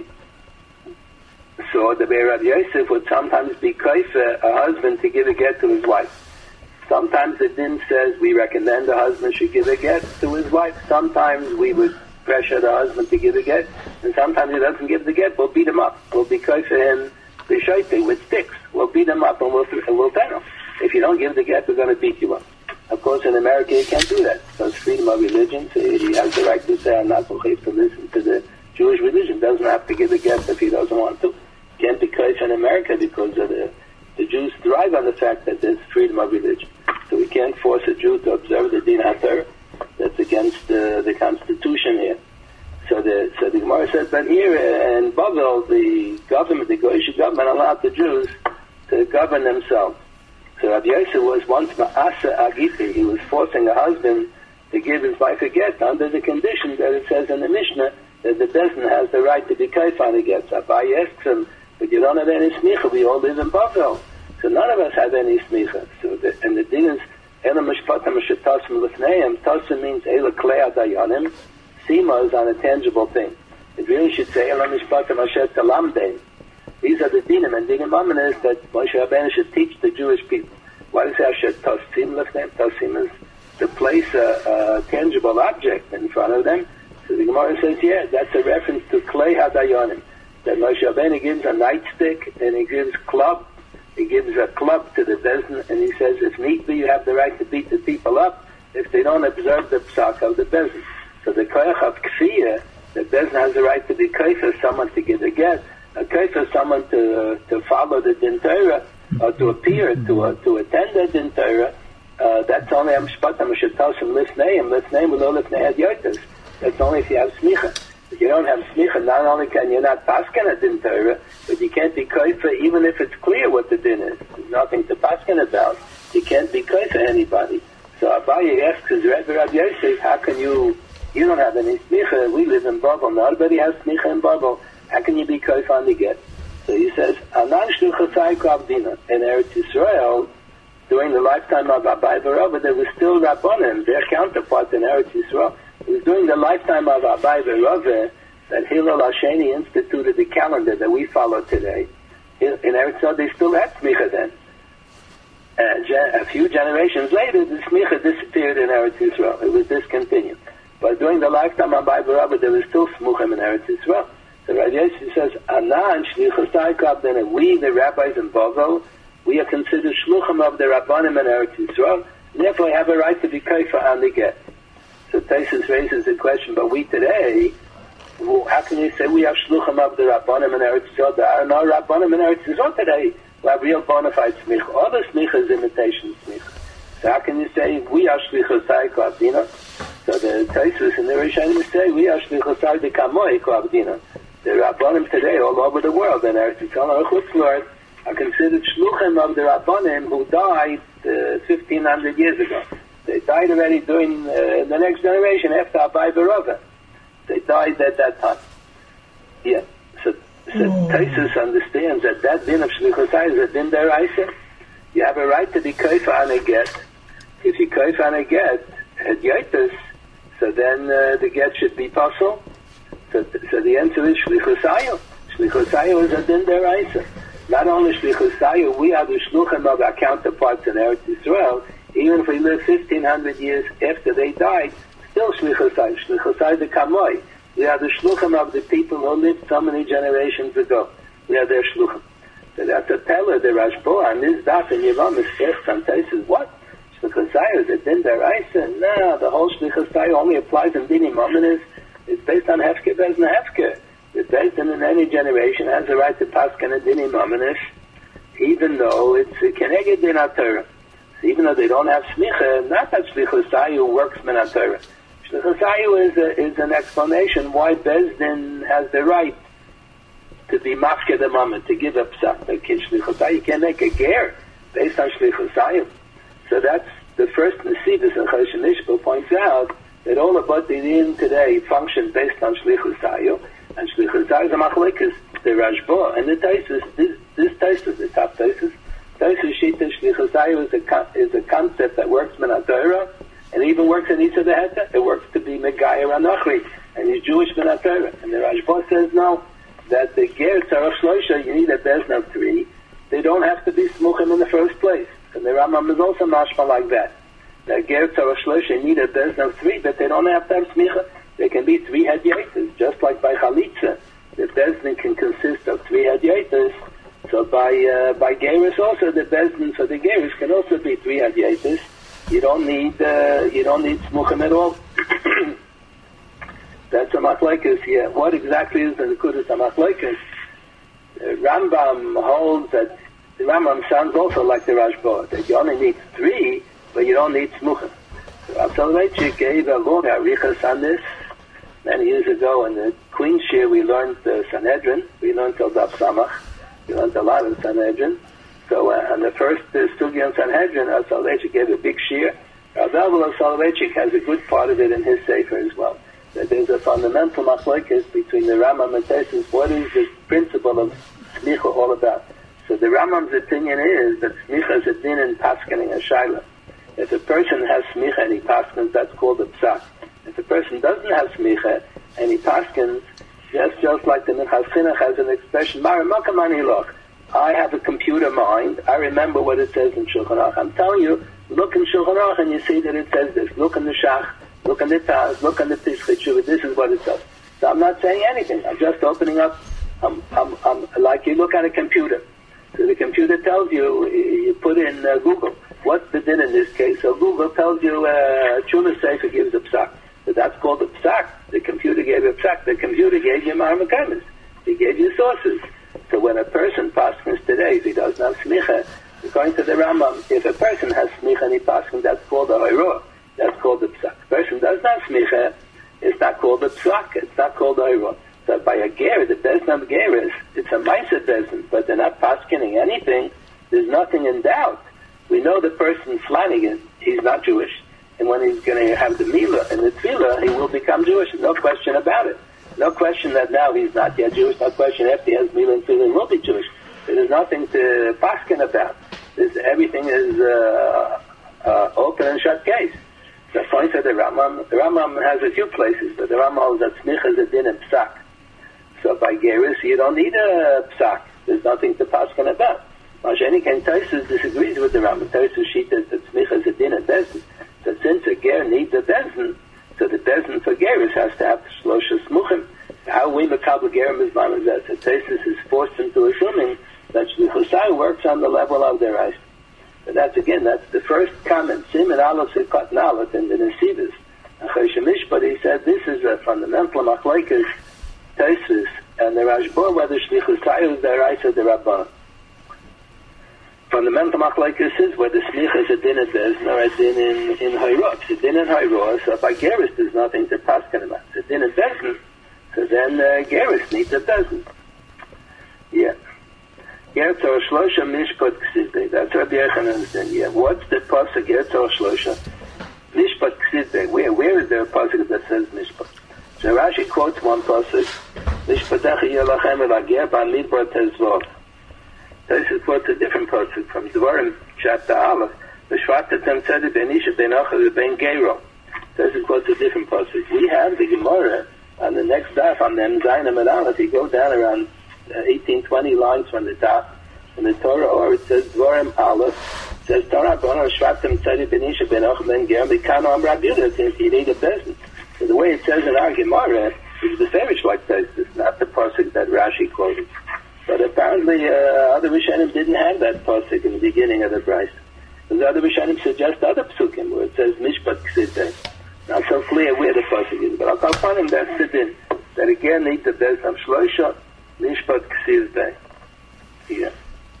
saw that Rabbi Yosef would sometimes be kaifa a husband to give a get to his wife. Sometimes the din says we recommend the husband should give a get to his wife. Sometimes we would pressure the husband to give a get, and sometimes he doesn't give the get. We'll beat him up. We'll be kaifa him with sticks. We'll beat him up and we'll tell him. If you don't give the get, we're going to beat you up. Of course, in America, you can't do that. So it's freedom of religion. So he has the right to say, I'm not going to listen to the Jewish religion. Doesn't have to give a get if he doesn't want to. Can't be kaifa in America because of the Jews thrive on the fact that there's freedom of religion. So we can't force a Jew to observe the Din HaTorah. That's against the Constitution here. So the Gemara says, but here in Babel, the government, the Goyish government, allowed the Jews to govern themselves. So Rabbi Yosef was once ma'asa agiti. He was forcing a husband to give his wife a get under the condition that it says in the Mishnah that the Bezdin has the right to be kaif on a get. So Abaye asks him, but you don't have any smicha. We all live in Babel. So none of us have any smicha. And the thing is, Ela mishpatam shetasim lefneim. Tasim means Ela klei adayanim. Sima is on a tangible thing. It really should say Ela mishpatam asher talamdein. These are the dinim, and dinim amen is that Moshe Rabbeinu should teach the Jewish people. Why does it say asher tasim lefneim? Tasim is to place a tangible object in front of them. So the Gemara says, yeah, that's a reference to klei hadayanim. That Moshe Rabbeinu gives a nightstick and he gives club. He gives a club to the Bezdin and he says, if need be, you have the right to beat the people up if they don't observe the psak of the Bezdin. So the koyach of kfiyah, the Bezdin has the right to be koyach for someone to give a get, a koyach for someone to follow the Din Torah, or to appear, to attend the Din Torah. That's only amshpatam shetasim lifneim v'lo lifnei hadyotos. That's only if you have smicha. If you don't have smicha, not only can you not paskin a din Torah, but you can't be koifa even if it's clear what the din is. There's nothing to paskin about. You can't be koifa anybody. So Abaye asks his Rebbe Rabbi Yosef, how can you don't have any smicha, we live in Babel, nobody has smicha in Babel, how can you be koifa on the get? So he says, Anan shluchasai kavdina. In Eretz Yisrael, during the lifetime of Abaye Barabba, there was still Rabbanim, their counterparts in Eretz Yisrael. It was during the lifetime of Abaye Barabba that Hillel Hasheni instituted the calendar that we follow today. In Eretz Yisrael, they still had smicha then. And a few generations later, the smicha disappeared in Eretz Yisrael. It was discontinued. But during the lifetime of Abaye Barabba, there was still smuchim in Eretz Yisrael. So Rabbi Yosef says, Anan shlichasai kabdina. We, the rabbis in Babel, we are considered shluchim of the Rabbanim in Eretz Yisrael. Therefore, we have a right to be kaifa on the get. So Taisus raises the question, but we today, how can you say we have shluchim of the Rabbanim in Eretz Yisrael? There are no Rabbanim in Eretz Yisrael today who have real bona fide smicha. All the smicha is imitation smicha. So how can you say we are shlichasai kavdina? So the Taisus and the Rishonim say we are shlichasai de kamoi kavdina. The Rabbanim today all over the world in Eretz Yisrael or Chutz La'aretz are considered shluchim of the Rabbanim who died 1,500 years ago. They died already during the next generation after Abaye Barabba. They died at that time. Yeah. So Taisus understands that din of shlichusai is a din deraisa. You have a right to be koifa on a get. If you koifa on a get at yotos, so then the get should be possible. So the answer is shlichusayu. Shlichusayu is a din deraisa. Not only shlichusayu, we are the shluchim of our counterparts in Eretz Yisrael. Even if we live 1,500 years after they died, still shlichusai. Shlichusai the kamoi. We are the shluchim of the people who lived so many generations ago. We are their shluchim. So that's a teller, the Rashbo, on this daf in Yevam is first sometimes says, what? Shlichusai is a din deraisa? No, the whole shlichusai only applies in dinim ominous. It's based on hefker, bezna hefker. The Bezdin in any generation has the right to paskin a dinim ominous, even though it's a keneged din HaTorah. So even though they don't have smicha, not that shlichusayu works min HaTorah. Shlichusayu is an explanation why Bezdin has the right to be mafked a moment, to give up psak. Shlichusayu, you can't make a ger based on shlichusayu. So that's the first nesivus, and Choshen Mishpah points out that all about the din today function based on shlichusayu, and shlichusayu is a machlekes, the Rashba, and the Taisus. this Taisus, the top Taisus, Taisus Shita Shlichus Hayu is a concept that works min HaTorah, and even works in each of the Heta. It works to be Megayer Anochri, and he's Jewish min HaTorah. And the Rashba says no, that the Ger Tzarech Shloisha, you need a bezin of 3. They don't have to be Smuchim in the first place. And the Rambam is also mashma like that. The Ger Tzarech Shloisha, you need a bezin of 3, but they don't have to have Smicha. There can be 3 Hadyatas, just like by Chalitza. The bezin can consist of 3 Hadyatas. So by Geras also, the bezin for the Geras can also be 3 Hadyatas. You don't need Smuchim at all. That's a machlekes. Yeah. What exactly is the Nekudas HaMachlekes? Rambam holds that the Rambam sounds also like the Rashba, that you only need 3, but you don't need Smuchim. Rav Soloveitchik gave a long arichas on this many years ago in the Queen's Shir. We learned Sanhedrin. We learned Tel Daf Samach. We learned a lot of Sanhedrin. So on the first study on Sanhedrin, Rav Soloveitchik gave a big shir. Rav Soloveitchik has a good part of it in his sefer as well. That there's a fundamental machlokes between the Rambam and Taisus. What is the principle of smicha all about? So the Rambam's opinion is that smicha is a din in paskening a shaila. If a person has smicha and he paskens, that's called a psak. If a person doesn't have smicha and he paskens, just like the Minchas Chinuch has an expression, I have a computer mind. I remember what it says in Shulchan Aruch. I'm telling you, look in Shulchan Aruch and you see that it says this. Look in the Shach, look in the Taz, look in the Pischei Teshuva. This is what it says. So I'm not saying anything. I'm just opening up. I'm like you look at a computer. So the computer tells you, you put in Google, what's the din in this case? So Google tells you, Chuma Sefer gives a psak. So that's called a psak. The computer gave a psak. The computer gave you Mahamakamis. He gave you sources. So when a person paskins today, if he doesn't have smicha, according to the Rambam, if a person has smicha and he paskins, that's called a hoirah. That's called a psak. If a person doesn't have smicha, it's not called a psak. It's not called a hoirah. So by a ger, the bezin of geras, it's a ma'aser bezin, but they're not paskining anything. There's nothing in doubt. We know the person Flanagan, he's not Jewish. And when he's going to have the milah and the tefillah, he will become Jewish. No question about it. No question that now he's not yet Jewish. No question after he has milah and tefillah, he will be Jewish. There's nothing to paskin about. Everything is open and shut case. The point of the Rambam has a few places, but the Rambam holds that smicha is a din and psak. So by geras, you don't need a psak. There's nothing to paskin about. Masheni Ken Taisus disagrees with the Rambam. Taisus shita that smicha is a din and bezin. So since a ger needs a bezin, so the bezin for geras has to have shlosha smuchim. How we makabel gerim is mamazet. So Taisus is forced into assuming that shlichusai works on the level of their eyes. But that's the first comment. Siman Aleph Sikat Nalat in the Nesivos. Acharish Mishpat, he said this is a fundamental machlokes Taisus and the Rashba whether shlichusai is their eyes or the Rabban. Fundamental machlokes is whether smicha is a din in bezin or a din in hayrah. It's a din in hayrah, so by geras there's nothing to paskin about. It's a din in bezin, so then geras needs a bezin. Yeah. Gertz or Shlosha Mishpat Ksidei. That's Rabbi Yechanan's din. Yeah. What's the pasuk Gertz or Shlosha? Mishpat Ksidei. Where is there a pasuk that says Mishpat? So Rashi quotes one pasuk. Mishpatach Yelachem Elager Ba'midbar Tezvov. This quotes a different pasuk from Dvarim chapter Aleph. V'shvatatem tzedek benisha benacha ben Geiro. This quotes a different pasuk. We have the Gemara on the next daf on the Zayin and Aleph. You go down around 18-20 lines from the top in the Torah, or it says Dvarim Aleph. It says Torah Bono Shvatim Tzedek Benisha Benoch Ben Ger Mikano Am Rabbi Yehuda. You need a business. So the way it says in our Gemara is the Farish like this. It's not the pasuk that Rashi quoted. But apparently other Rishonim didn't have that pasuk in the beginning of the Bryce. The other Rishonim suggest other psukim where it says Mishpat Ksidei. Not so clear where the pasuk is, but I'll find him that's the din. That again needs the best of Shlosha Mishpat Ksidei. Yeah.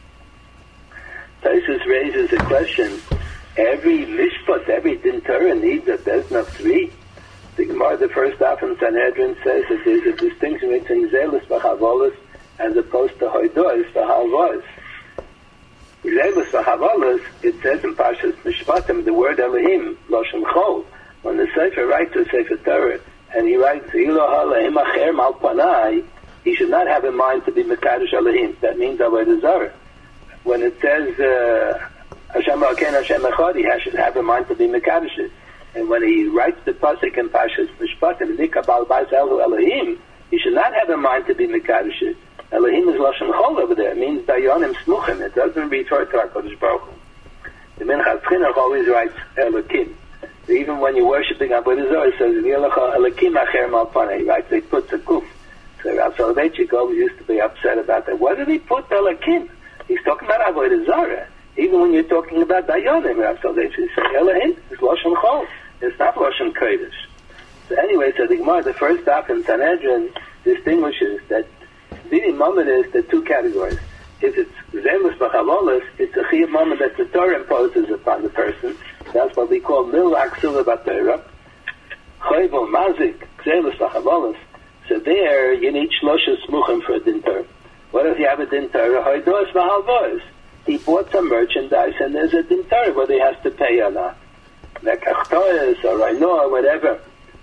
Taisus raises a question. Every Mishpat, every din Torah needs a bezin of 3. The Gemara, the first daf in Sanhedrin, says that there's a distinction between zealous v'chavolos as opposed to hoidos v'havos. Zealous v'chavolos, it says in Parshas Mishpatim, the word Elohim, Loshem Chol. When the Sefer writes a Sefer Torah, and he writes, Iloha lehem acher mal panai, he should not have in mind to be Mekadosh Elohim. That means Avodah Zarah. When it says Hashem Elokeinu Hashem Echad, he should have in mind to be Mekadosh. And when he writes the pasuk in Pashas Mishpatim, Nika Bal Bais Elu Elohim, he should not have in mind to be Mekadosh. Elohim is Lashon Chol over there. It means Dayanim Smuchim. It doesn't refer to HaKadosh Baruch Hu. The Minchas Chinuch always writes Elokim. Even when you're worshipping Avodah Zarah, it says Elokim Acher Malpanei. Right? They put the kuf. So Rav Soloveitchik always used to be upset about that. Why did he put Elokim? He's talking about Avodah Zarah. Even when you're talking about Dayanim, Rav Soloveitchik says Elohim is Lashon Chol. It's not Lashon Kodesh. So anyway, so the Gemara, the first daf in Sanhedrin, distinguishes that Dini Mammon is the two categories. If it's Zemus B'Chavolos, it's a Chiyuv Mammon that the Torah imposes upon the person. That's what we call Mil Aksula B'Torah. Choyvel Mazik, Zemus B'Chavolos. So there, you need Shlosha Smuchim for a Din Torah. What if you have a Din Torah? Hoidos V'Halvos. He bought some merchandise and there's a Din Torah whether he has to pay or not. Lekachtoyes or Raino or whatever.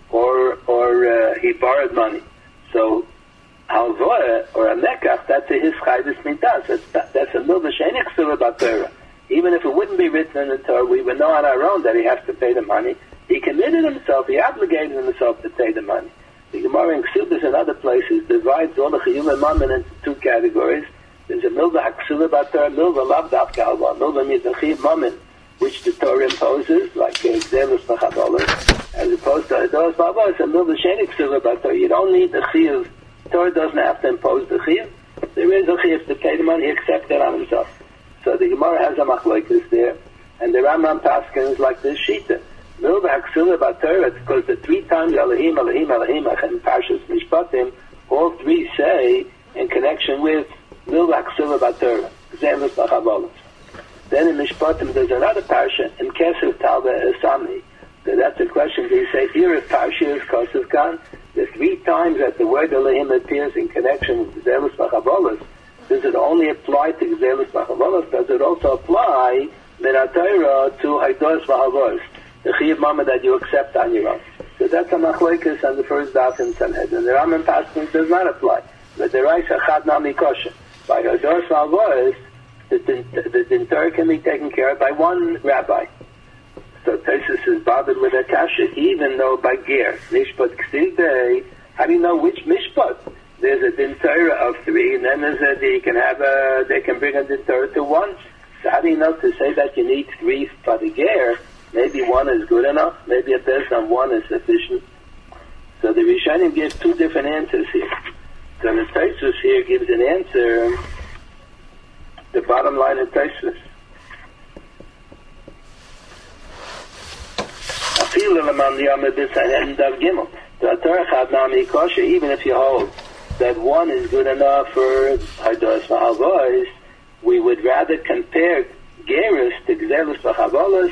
Or he borrowed money. So Halvoah or a Mekach, that's a his Chayvis Midas. That's a Milva Shenik Sura B'Torah. Even if it wouldn't be written in the Torah, we would know on our own that he has to pay the money. He committed himself, he obligated himself to pay the money. The Gemara in Ksubas and other places divides all the Chiyuv Mammon into two categories. There's a Milva Haksula B'Torah, Milva Lav Dafka Halva. Milva means a Chiyuv Mammon, which the Torah imposes, like Zemus B'Chavolos, as opposed to Hados B'Havos. It's a Milva Shenik Sura B'Torah. You don't need the Chiyuv. Torah doesn't have to impose the chiyuv. There is a chiyuv to pay the money, he accepts it on himself. So the Gemara has a machlokes there, and the Rambam Paskins like this shita. Milva Haksula B'Torah, it's because the three times Elohim, Elohim, Elohim, in Parshas Mishpatim, all three say in connection with Milva Haksula B'Torah, Zemus B'Chavolos. Then in Mishpatim there's another parsha in Keser Talba Esami. So that's the question. They say here is Parsha is Kosov Khan. The three times that the word Elohim appears in connection with Zelos B'Chavolos, does it only apply to Zelos B'Chavolos? Does it also apply Minatayra to Haidos B'Havos, the Chiyuv Mammon that you accept on your own? So that's a machlokes on the first daf in Sanhedrin. The Rambam Paskin does not apply. But the Raisa Chad Nami Kosher. By Haidos B'Havos, the Din Torah can be taken care of by one rabbi. So Tosis is bothered with a kasha, even though by ger, mishpat ksivdei, how do you know which mishpat? There's a Din Torah of three, and then there's they can bring a Din Torah to one. So how do you know to say that you need three for the ger? Maybe one is good enough, maybe a best on one is sufficient. So the Rishonim gives two different answers here. So the Tosis here gives an answer, the bottom line of Tosis. Even if you hold that one is good enough for Hados V'Halvos, we would rather compare Gerus to Gzelos V'Chavolos.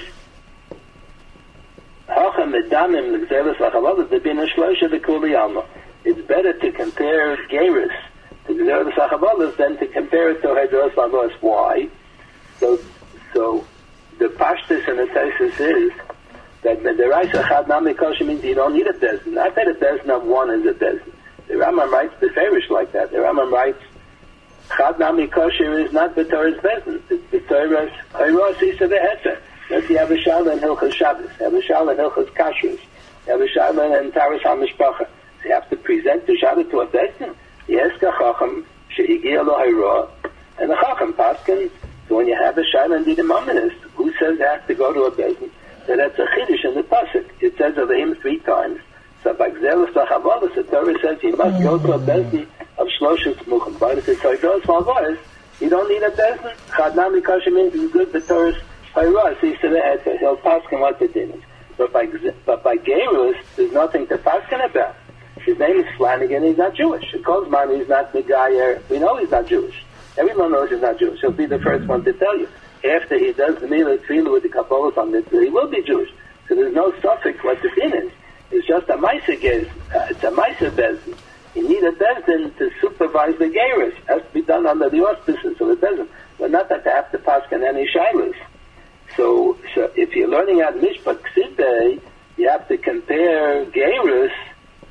It's better to compare Gerus to Gzelos V'Chavolos than to compare it to Hados V'Halvos. Why? So the Pashtus and the Tesis is that the Raisa Chad Nami Kosher means you don't need a bezin. Not that a bezin of one is a bezin. The Rambam writes the Farish like that. The Rambam writes Chad Nami Kosher is not the Torah's bezin. It's the Torah's Hayros Isa Ve'eser. That's the Avishal and Hilchas Shabbos, Avishal and Hilchas Kashrus, Avishal and Taras HaMishpacha. So you have to present the Shabbos to a bezin. Yes, Chacham Shehigia Lo Hayro, and the Chacham Paskins. So when you have a Shaila and Didim Aminis, who says they have to go to a bezin? So that's a chiddush in the pasuk. It says Elohim three times. So by Gzelos V'Chavolos, the Torah says you must go to a bezin of Shloshes Muchim. But if it's Haidos V'Halvos, you don't need a bezin. Chad Nami Kosher means it's good. The Torah's Hayros, he said it. He'll paskin what the din is. But by Gerus, there's nothing to paskin about. His name is Flanagan. He's not Jewish. It calls man. He's not Megayer. We know he's not Jewish. Everyone knows he's not Jewish. He'll be the first one to tell you. After he does the Milah Tefillah with the Kabbalah on Mitzvah, he will be Jewish. So there's no suffix what the din is. It's just a Maisa Gez. It's a Maisa Bezin. You need a Bezin to supervise the Gerus. It has to be done under the auspices of the Bezin. But not that they have to pass on any Shilas. So if you're learning out Mishpat Ksibbe, you have to compare Gerus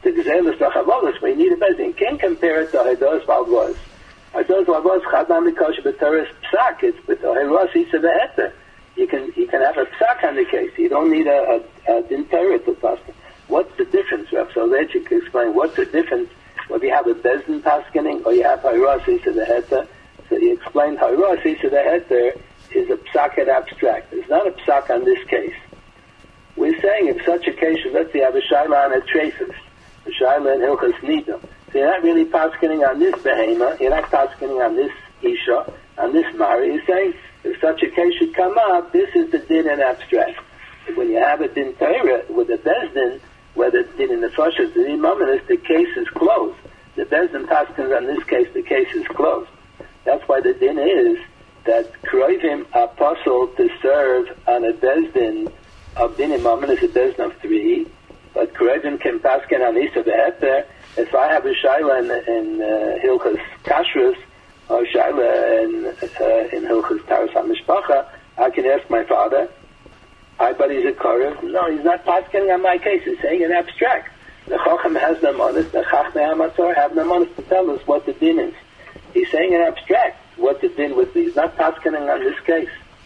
to Gzelis Lachavolis, we need a Bezdin. You can't compare it to Hados Valvos. Hados Valvos, Chadam Mikosh B'Teres Psak, it's B'Teres Isa V'Heter. You can have a Psak on the case. You don't need a Din Torah to Paskin. What's the difference, Rav? So that you can explain what's the difference whether you have a Bezdin Paskening or you have Hayras Isa V'Heter. So you explained Hayras Isa V'Heter is a Psak and abstract. It's not a Psak on this case. We're saying in such a case, let's say you have a Shaila on a Traces, a Shaila in Hilchas Nidum. So you're not really paskening on this behema, you're not paskening on this Isha, on this Mari. You're saying if such a case should come up, this is the din in abstract. When you have a din Torah with a Bezdin, whether it's din in the Foshas, the din Mominus, the case is closed. The Bezdin paskens on this case, the case is closed. That's why the din is that Kroivim are puzzled to serve on a Bezdin of din imam is a Bezdin of 3, but Kroivim can pasken on Isa V'Heter. If I have a Shaila in Hilchas Kashrus, or Shaila in Hilchas Taras HaMishpacha, I can ask my father, but he's a Korev. No, he's not paskening on my case. He's saying in abstract. The Chacham has no monis, the Chachmei HaMatzor have no monis to tell us what the din is. He's saying in abstract what the din would be. He's not paskening on this case.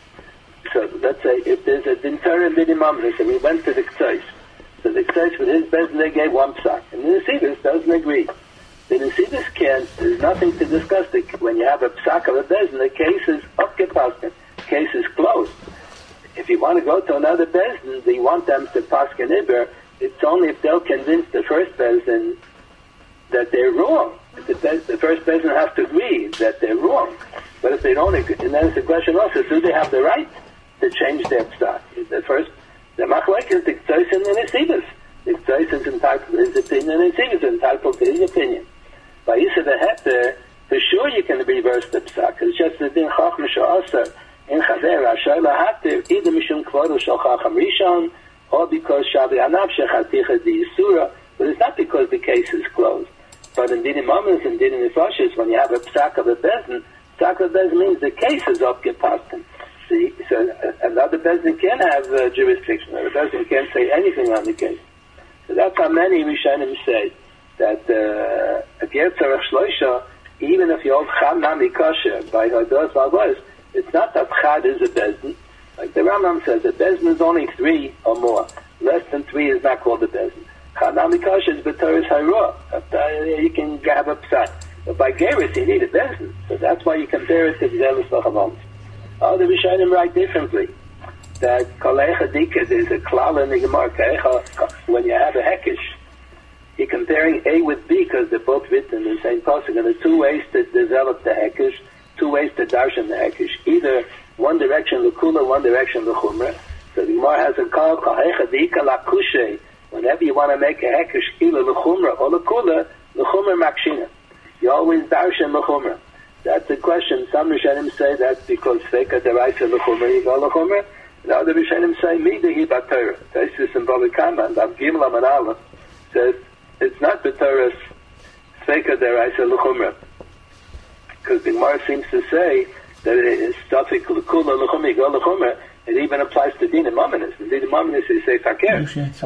So let's say if there's a din Torah and din imam, and we went to the K'tzais. So the K'tzais with his Bezdin, they gave one psak. And the Nesidus doesn't agree. The Nesidus can't, there's nothing to discuss. When you have a psak of a Bezdin, the case is upgepasken. The case is closed. If you want to go to another Bezdin, you want them to pasken Iber, it's only if they'll convince the first Bezdin that they're wrong. The first Bezdin has to agree that they're wrong. But if they don't agree, and then it's the question also, do they have the right to change their psak? The Machlek is the K'tzais and the Nesidus. The K'tzais is entitled to his opinion, and the Nesidus is entitled to his opinion. By Isa V'Heter, for sure you can reverse the psak. It's just the din Chacham Sha'asar in Chaver, Hashayla Hatir, either Mishum Kvodu Shal Chacham Rishon, or because Shabi Anav Shechaticha Di Yisura, but it's not because the case is closed. But in Din Imamim and Din Nefashis, when you have a psak of a Bezdin, psak of a Bezdin means the case is upgepasken. So another Bezdin can have jurisdiction. Another Bezdin can't say anything on the case. So that's how many Rishonim say that a Ger Tzarech Shloisha, even if you hold Chad Nami Kosher by Hados Valvos, it's not that Chad is a Bezdin. Like the Rambam says, a Bezdin is only 3 or more. Less than 3 is not called a Bezdin. Chad Nami Kosher is B'Teres Hayruah. You can have a psak. But by Geris, you need a Bezdin. So that's why you compare it to Gzelis Lachavolis. All the Rishonim write differently. That Kolecha Dika, there's a klal in the Gemara, when you have a Hekesh, you're comparing A with B because they're both written in the same pasuk, and there are 2 ways to develop the Hekesh, 2 ways to darshan the Hekesh. Either one direction L'Kula, one direction L'Chumra. So the Gemara has a call, Kolecha Dika L'Kushe. Whenever you want to make a Hekesh, either L'Chumra or L'Kula, L'Chumra Makshina. You always darshan L'Chumra. That's the question. Some Rishonim say that's because Feka Deraisa L'Chumra, you go L'Chumra. The other Rishonim say, Midahi B'Torah. Taisus and Bava Kama, and Av Gimel Amar Aleph says, it's not the Torah's Feka Deraisa L'Chumra. Because the Gemara seems to say that it is Stafik L'Kula L'Chumra, you go L'Chumra. It even applies to Din Mominus. In Din Mominus, you say Fakir.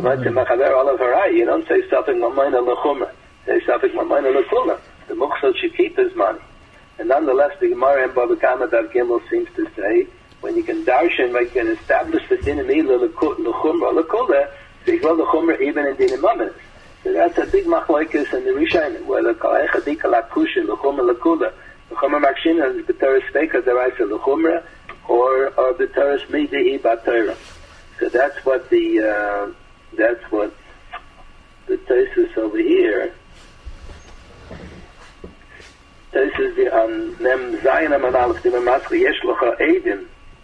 You don't say Stafik Mamayna L'Chumra. You say Stafik Mamayna L'Kula. The Mukhsal should keep his money. And nonetheless, the Gemara in Bava Kama Dav Gimel seems to say, when you can darshan, when you can establish the din emila l'chumra l'kula, so you go l'chumra even in din imamis. So that's a big machlokes in the Rishonim, whether kalecha dika l'kushin l'chumra l'kula, l'chumra makshina is b'teres feka deraisa l'chumra, or b'teres midahi b'Torah. So that's what the thesis over here. This is the Nem Zayin Amanalef Dimah Maschli Yesh Locha Eidim.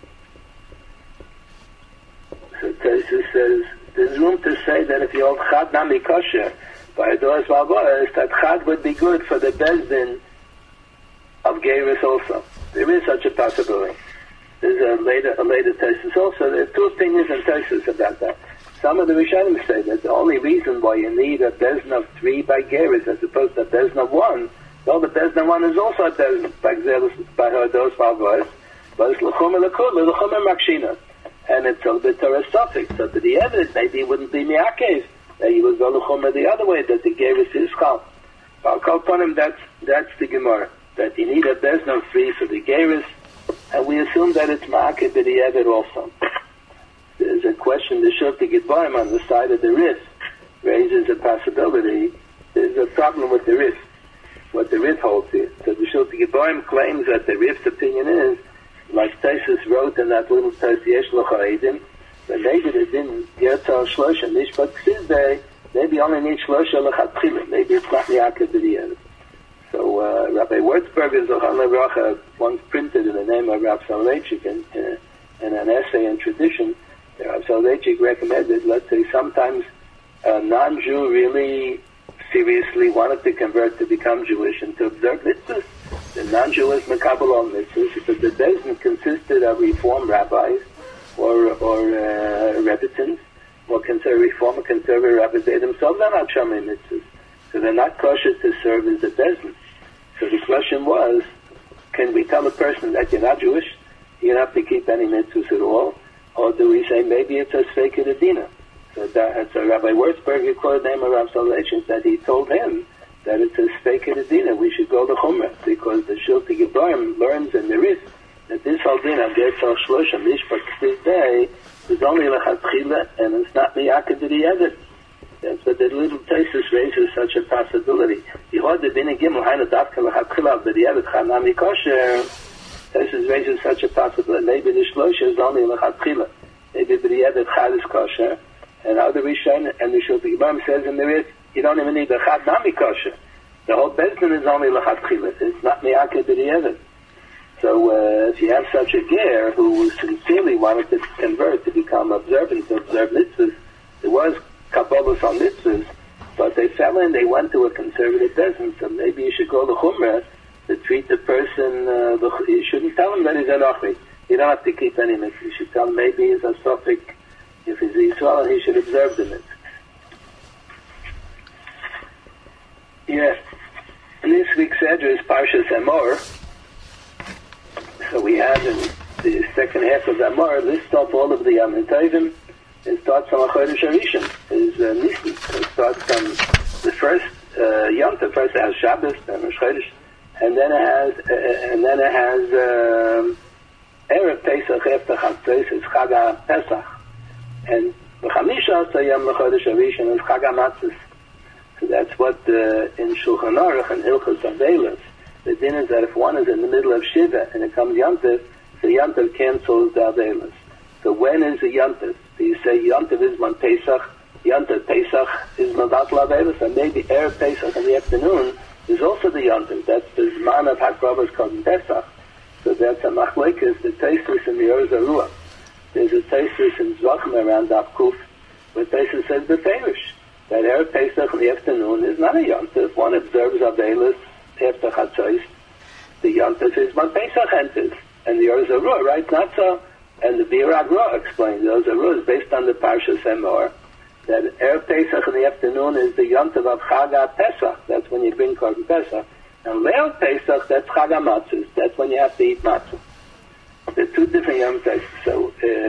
So Tesis says there's room to say that if you hold Chad Nami Kosher by Hados Valvos, that Chad would be good for the Bezdin of Geirus also. There is such a possibility. There's a later Tesis also. There are 2 opinions and Tesis about that. Some of the Rishonim say that the only reason why you need a Bezdin of 3 by Geirus as opposed to a Bezdin of 1, well, the Bezdin 1 is also a Bezdin by Hados Valvos, but it's L'chumra L'kula, L'chumra Makshina. And it's a bit Torah suffix, so to the evidence maybe it wouldn't be Mi'akev that you would go to Chumrah the other way, that the Geras is Chal. I'll call upon him, that's the Gemara, that you need a Bezna free for the Geras, and we assume that it's Ma'akeh B'di'evet also. There's a question, the Shilti Gitbaim on the side of the Rif raises a possibility. There's a problem with the Rif, what the Rif holds here. So the Shilti Gitbaim claims that the Rif's opinion is, like Taisus wrote in that little Taisus Yesh L'cha Eidim, that maybe they didn't get al Shlosha Mishpat Ksizbei, maybe only need Shlosha L'chatchila, maybe it's not Miyakeh B'di'evet. So Rabbi Wurzberger Zochar Levracha once printed in the name of Rav Soloveitchik in an essay in tradition. Rav Soloveitchik recommended, let's say, sometimes a non-Jew really seriously wanted to convert to become Jewish and to observe mitzvahs. The non-Jew is mekabel on mitzvahs, because the Bezdin consisted of Reform rabbis or Rebbitzins, or Reform or conservative rabbis. They themselves are not Shamei mitzvahs, so they're not kosher to serve as a Bezdin. So the question was, can we tell a person that you're not Jewish, you don't have to keep any mitzvahs at all, or do we say maybe it's a Sveikid Adina? So Rabbi Wurzberger quoted the name of Rav Soloveitchik that he told him that it's a Sveikid Adina, we should go to Chumrah, because the Shilti Gitbaim learns in the Rif that this whole din of Getzal Shlosha Mishpat Ksizbei is only L'chatchila, and it's not Miyakeh B'di'evet. That's what the little Taisus raises such a possibility. Yehod the din Gimel Hainu Davka L'chatchila B'di'evet Chanami Kosher. Taisus raises such a possibility. Maybe the Shlosha is only L'chatchila. Maybe B'di'evet Chad is kosher. And other Rishon and the Shilti Gitbaim says in the Rif, you don't even need the Chad Nami kosher. The whole Bezdin is only L'chatchila. It's not Miyakeh B'di'evet. So if you have such a ger who sincerely wanted to convert, to become observant, to observe mitzvahs, there was Kabbalahs on mitzvahs, but they fell in, they went to a conservative Bezdin, so maybe you should go to Chumrah to treat the person, you shouldn't tell him that he's an Ochri. You don't have to keep any mitzvahs. You should tell him maybe he's a Sofik. If he's Yisrael, he should observe the mitzvahs. Yeah. In this week's Edra is Parshas Emor. So we have in the second half of Emor list off all of the Yamim Tovim. It starts from Chodesh Harishon, is Nisan. So it starts from the first Yom Tov. First it has Shabbos, then Rosh Chodesh, and then it has Erev Pesach after Chatzos is Chag Pesach, and the Chamisha Yom Chodesh Harishon is Chag Matzos. So that's what in Shulchan Aruch and Hilchos Avelos, the din is that if one is in the middle of Shiva and it comes Yom Tov, the Yom Tov cancels the Avelos. So when is the Yom Tov? Do you say Yom Tov is on Pesach? Yom Tov Pesach is Madatla Avelos, and maybe Erev Pesach in the afternoon is also the Yom Tov. That's the Zman of Hakravas called Pesach. So that's a Machlekes, the Taisus and the Or Zarua. There's a Taisus in Zvachim around Abkuf, where Taisus says the Perish, that Erev Pesach in the afternoon is not a Yom Tov. One observes Avelos after Chatzos. The Yom Tov is when Pesach enters, and the Or Zarua, right? Not so. And the Bir Agra explains those rules based on the Parshas Emor, that Erev Pesach in the afternoon is the Yom Tov of Chag Pesach. That's when you bring Korban Pesach. And Leil Pesach, that's Chag Matzos. That's when you have to eat matzah. They're two different Yom Tovs. So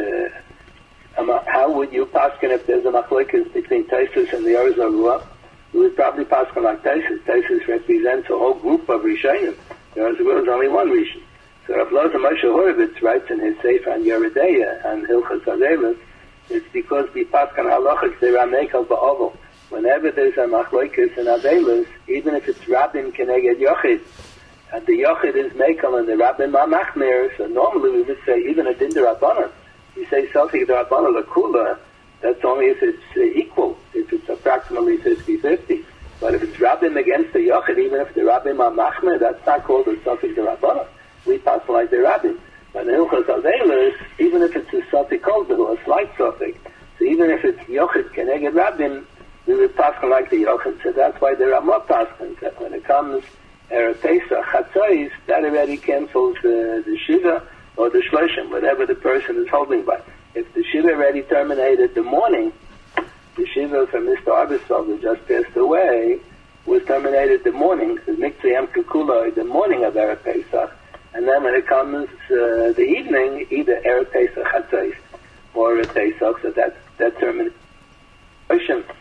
how would you paskin if there's a machlekes between Taisus and the Or Zarua? You would probably paskin like Taisus. Taisus represents a whole group of Rishonim. The Or Zarua is only one Rishon. So Rav Loza Moshe Horowitz writes in his Sefer on Yeredeya and Hilchos Avelos, it's because the Paskan Halachas they are mekel ba'ovel. Whenever there's a machlokes in Avelos, even if it's Rabbim keneged Yochid, and the Yochid is mekel and the Rabbim are machmir, so normally we would say even a din d'Rabbanan. You say Sofi d'Rabbanan l'kula, that's only if it's equal, if it's approximately 50-50. But if it's Rabbim against the Yochid, even if the Rabbim are machmir, that's not called a Sofi d'Rabbanan. We pass like the Rabbim. But in Hilchos Avelos, even if it's a Sofik Kolbel, a slight Sofik, so even if it's Yochid Keneged Rabbim, we would pass like the Yochid. So that's why there are more paskins, that when it comes Erev Pesach, Chatzos, that already cancels the Shiva or the Shloshim, whatever the person is holding by. If the Shiva already terminated the morning, the Shiva from Mr. Arbesol, who just passed away, was terminated the morning, the Miktzah Yom Kikula, the morning of Erev Pesach. And then when it comes the evening, either Erev Pesach Chatzos or Pesach, so that's termination.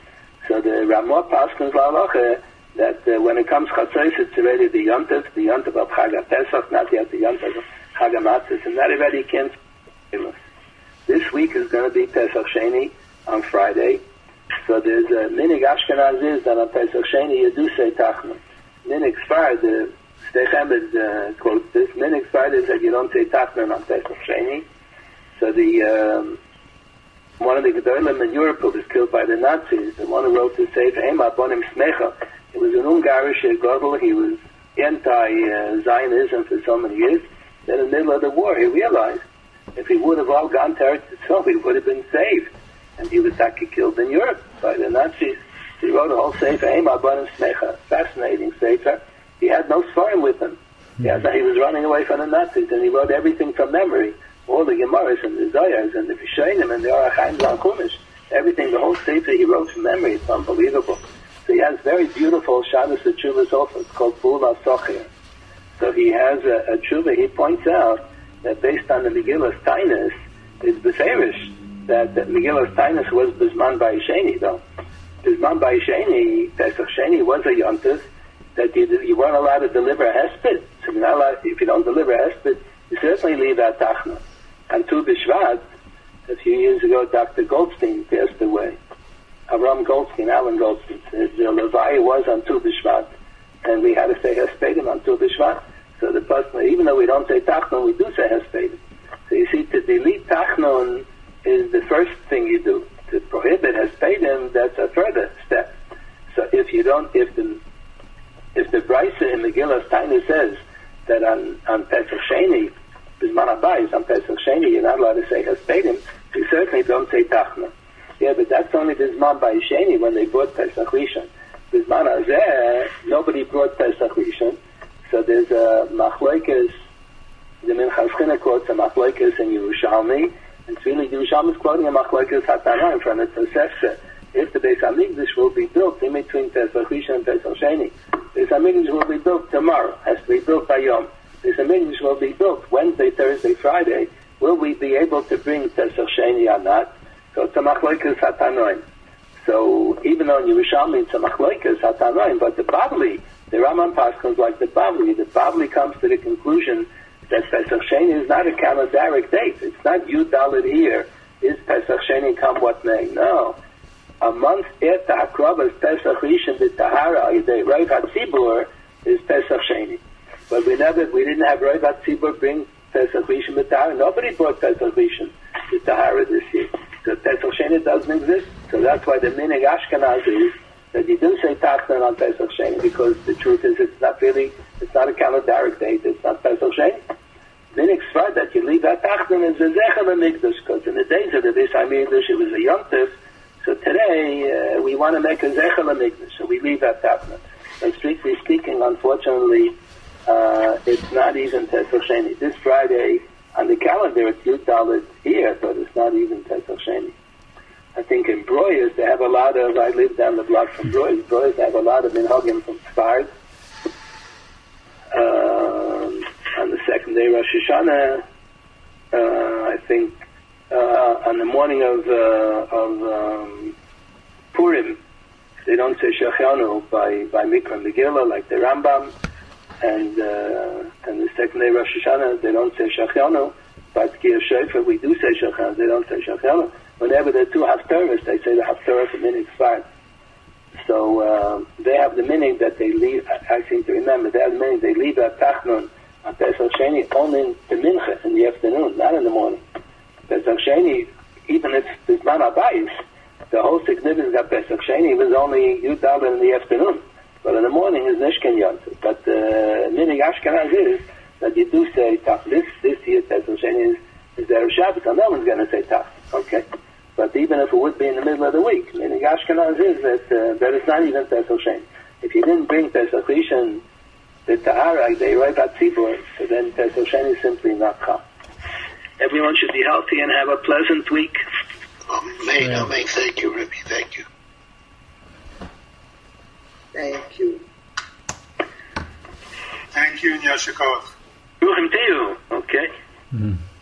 So the Ramah Paskins La'aloche, that when it comes Chatzos, it's already the Yontif of Chag HaPesach, not yet the Yontif of Chag HaMatzos, and that already can't be. This week is going to be Pesach Sheni on Friday. So there's a Minig Ashkenaz is that on Pesach Sheni you do say Tachna. Minig Sfard, the Stei Chemed quotes this. Minig Sfard is that you don't say Tachna on Pesach Sheni. So the one of the Gedolim in Europe who was killed by the Nazis, the one who wrote the Sefer Ema Bonim Smecha, he was an Ungarish Godel. He was anti-Zionism for so many years. Then in the middle of the war, he realized if he would have all gone to Eretz Yisrael, he would have been saved. And he was actually killed in Europe by the Nazis. He wrote a whole Sefer Ema Bonim Smecha, fascinating Sefer. He had no Sfarim with him. He was running away from the Nazis, and he wrote everything from memory. All the Gemaras and the Zoyars and the Rishonim and the Orachaim and Chumash, everything, the whole Sefer he wrote from memory. It's unbelievable. So he has very beautiful Shabbos Tshuvas also. It's called Pula Sochir. So he has a tshuva. He points out that based on the Megillas Tainus, it's Beferish that Megillas Tainus was Bisman Ba'isheni, though. Bisman Ba'isheni, Pesach Sheni was a yontif that you weren't allowed to deliver a hesped. So you're not allowed, if you don't deliver a hesped, you certainly leave out Tachna. And Tu B'Shvat, a few years ago, Dr. Goldstein passed away. Alan Goldstein. The Levi was on Tu B'Shvat, and we had to say Hespedim on Tu B'Shvat. So the person, even though we don't say Tachnon, we do say Hespedim. So you see, to delete Tachnon is the first thing you do. To prohibit Hespedim, that's a further step. So if the Brisa in Megillas Tainus says that on Pesach Sheni, Bisman Habayis, on Pesach Sheni, you're not allowed to say Hespedim, you certainly don't say Tachna. Yeah, but that's only Bisman Ba'isheni when they brought Pesach Rishon. Bisman Hazeh, nobody brought Pesach Rishon. So there's a Machlokes, the Minchas Chinuch quotes a Machlokes in Yerushalmi, and it's really, the Yerushalmi is quoting a Machlokes Hatanaim from the Tosefta. If the Beis HaMikdash will be built in between Pesach Rishon and Pesach Sheni, Beis HaMikdash will be built tomorrow, has to be built by Yom. Beis HaMikdash will be built Wednesday, Thursday, Friday. Will we be able to bring Pesach Sheni or not? So it's a Machlokes Hatanoim. So even though in Yerushalmi it's a Machlokes Hatanoim, but the Bavli, the Raman Paschal like the Bavli comes to the conclusion that Pesach Sheni is not a calendaric date. It's not Yud Daled here. Is Pesach Sheni come what may? No. A month after Hakrabas Pesach Rishon b'Tahara Yidei Rav HaTzibur is Pesach Sheni. But we didn't have Rav HaTzibur bring Pesach Rishon b'Tahara. Nobody brought Pesach Rishon b'Tahara this year. So Pesach Sheni doesn't exist. So that's why the Minig Ashkenaz is that you do say Tachnan on Pesach Sheni, because the truth is it's not a calendaric date. It's not Pesach Sheni. Minig Sfard that you leave that Tachnan is a Zechel HaMikdash, because in the days of the Beis HaMikdash it was a Yontif. So today we want to make a Zechel HaMikdash, so we leave that Tachnan. And strictly speaking, unfortunately, it's not even Pesach Sheni. This Friday on the calendar it's Yud Daled here, but it's not even Pesach Sheni. I think in Broyes they have a lot of, I live down the block from Broyes they have a lot of minhagim from Sfard. On the second day Rosh Hashanah, I think on the morning of Purim, they don't say Shechanu by Mikra Megillah like the Rambam, and the second day Rosh Hashanah they don't say Shechanu, but Gir Shofar we do say Shechanu, they don't say Shechanu. Whenever there are two Haftarahs, they say the Haftarah for Minig Sfard. So they have the minig that they leave. I seem to remember they have the minig they leave at Tachnon on Pesach Sheni only in the Mincha in the afternoon, not in the morning. Pesach Sheni, even if it's Bisman Habayis, the whole significance of Pesach Sheni was only Yud Daled in the afternoon, but in the morning is Nishkan Yontif. But minig Ashkenaz is that you do say Tach. This year Pesach Sheni is Erev Shabbos, and no one's going to say Tach. Okay. But even if it would be in the middle of the week, meaning Ashkenaz is that it's not even Pesach Sheni. If you didn't bring Pesach Rishon, the Tahara, they write about Tzibur, so then Pesach Sheni is simply not come. Everyone should be healthy and have a pleasant week. Amen. Thank you, Rebbe. Thank you. Thank you. Thank you, Yashikov. Ruchim to you. Okay. Mm.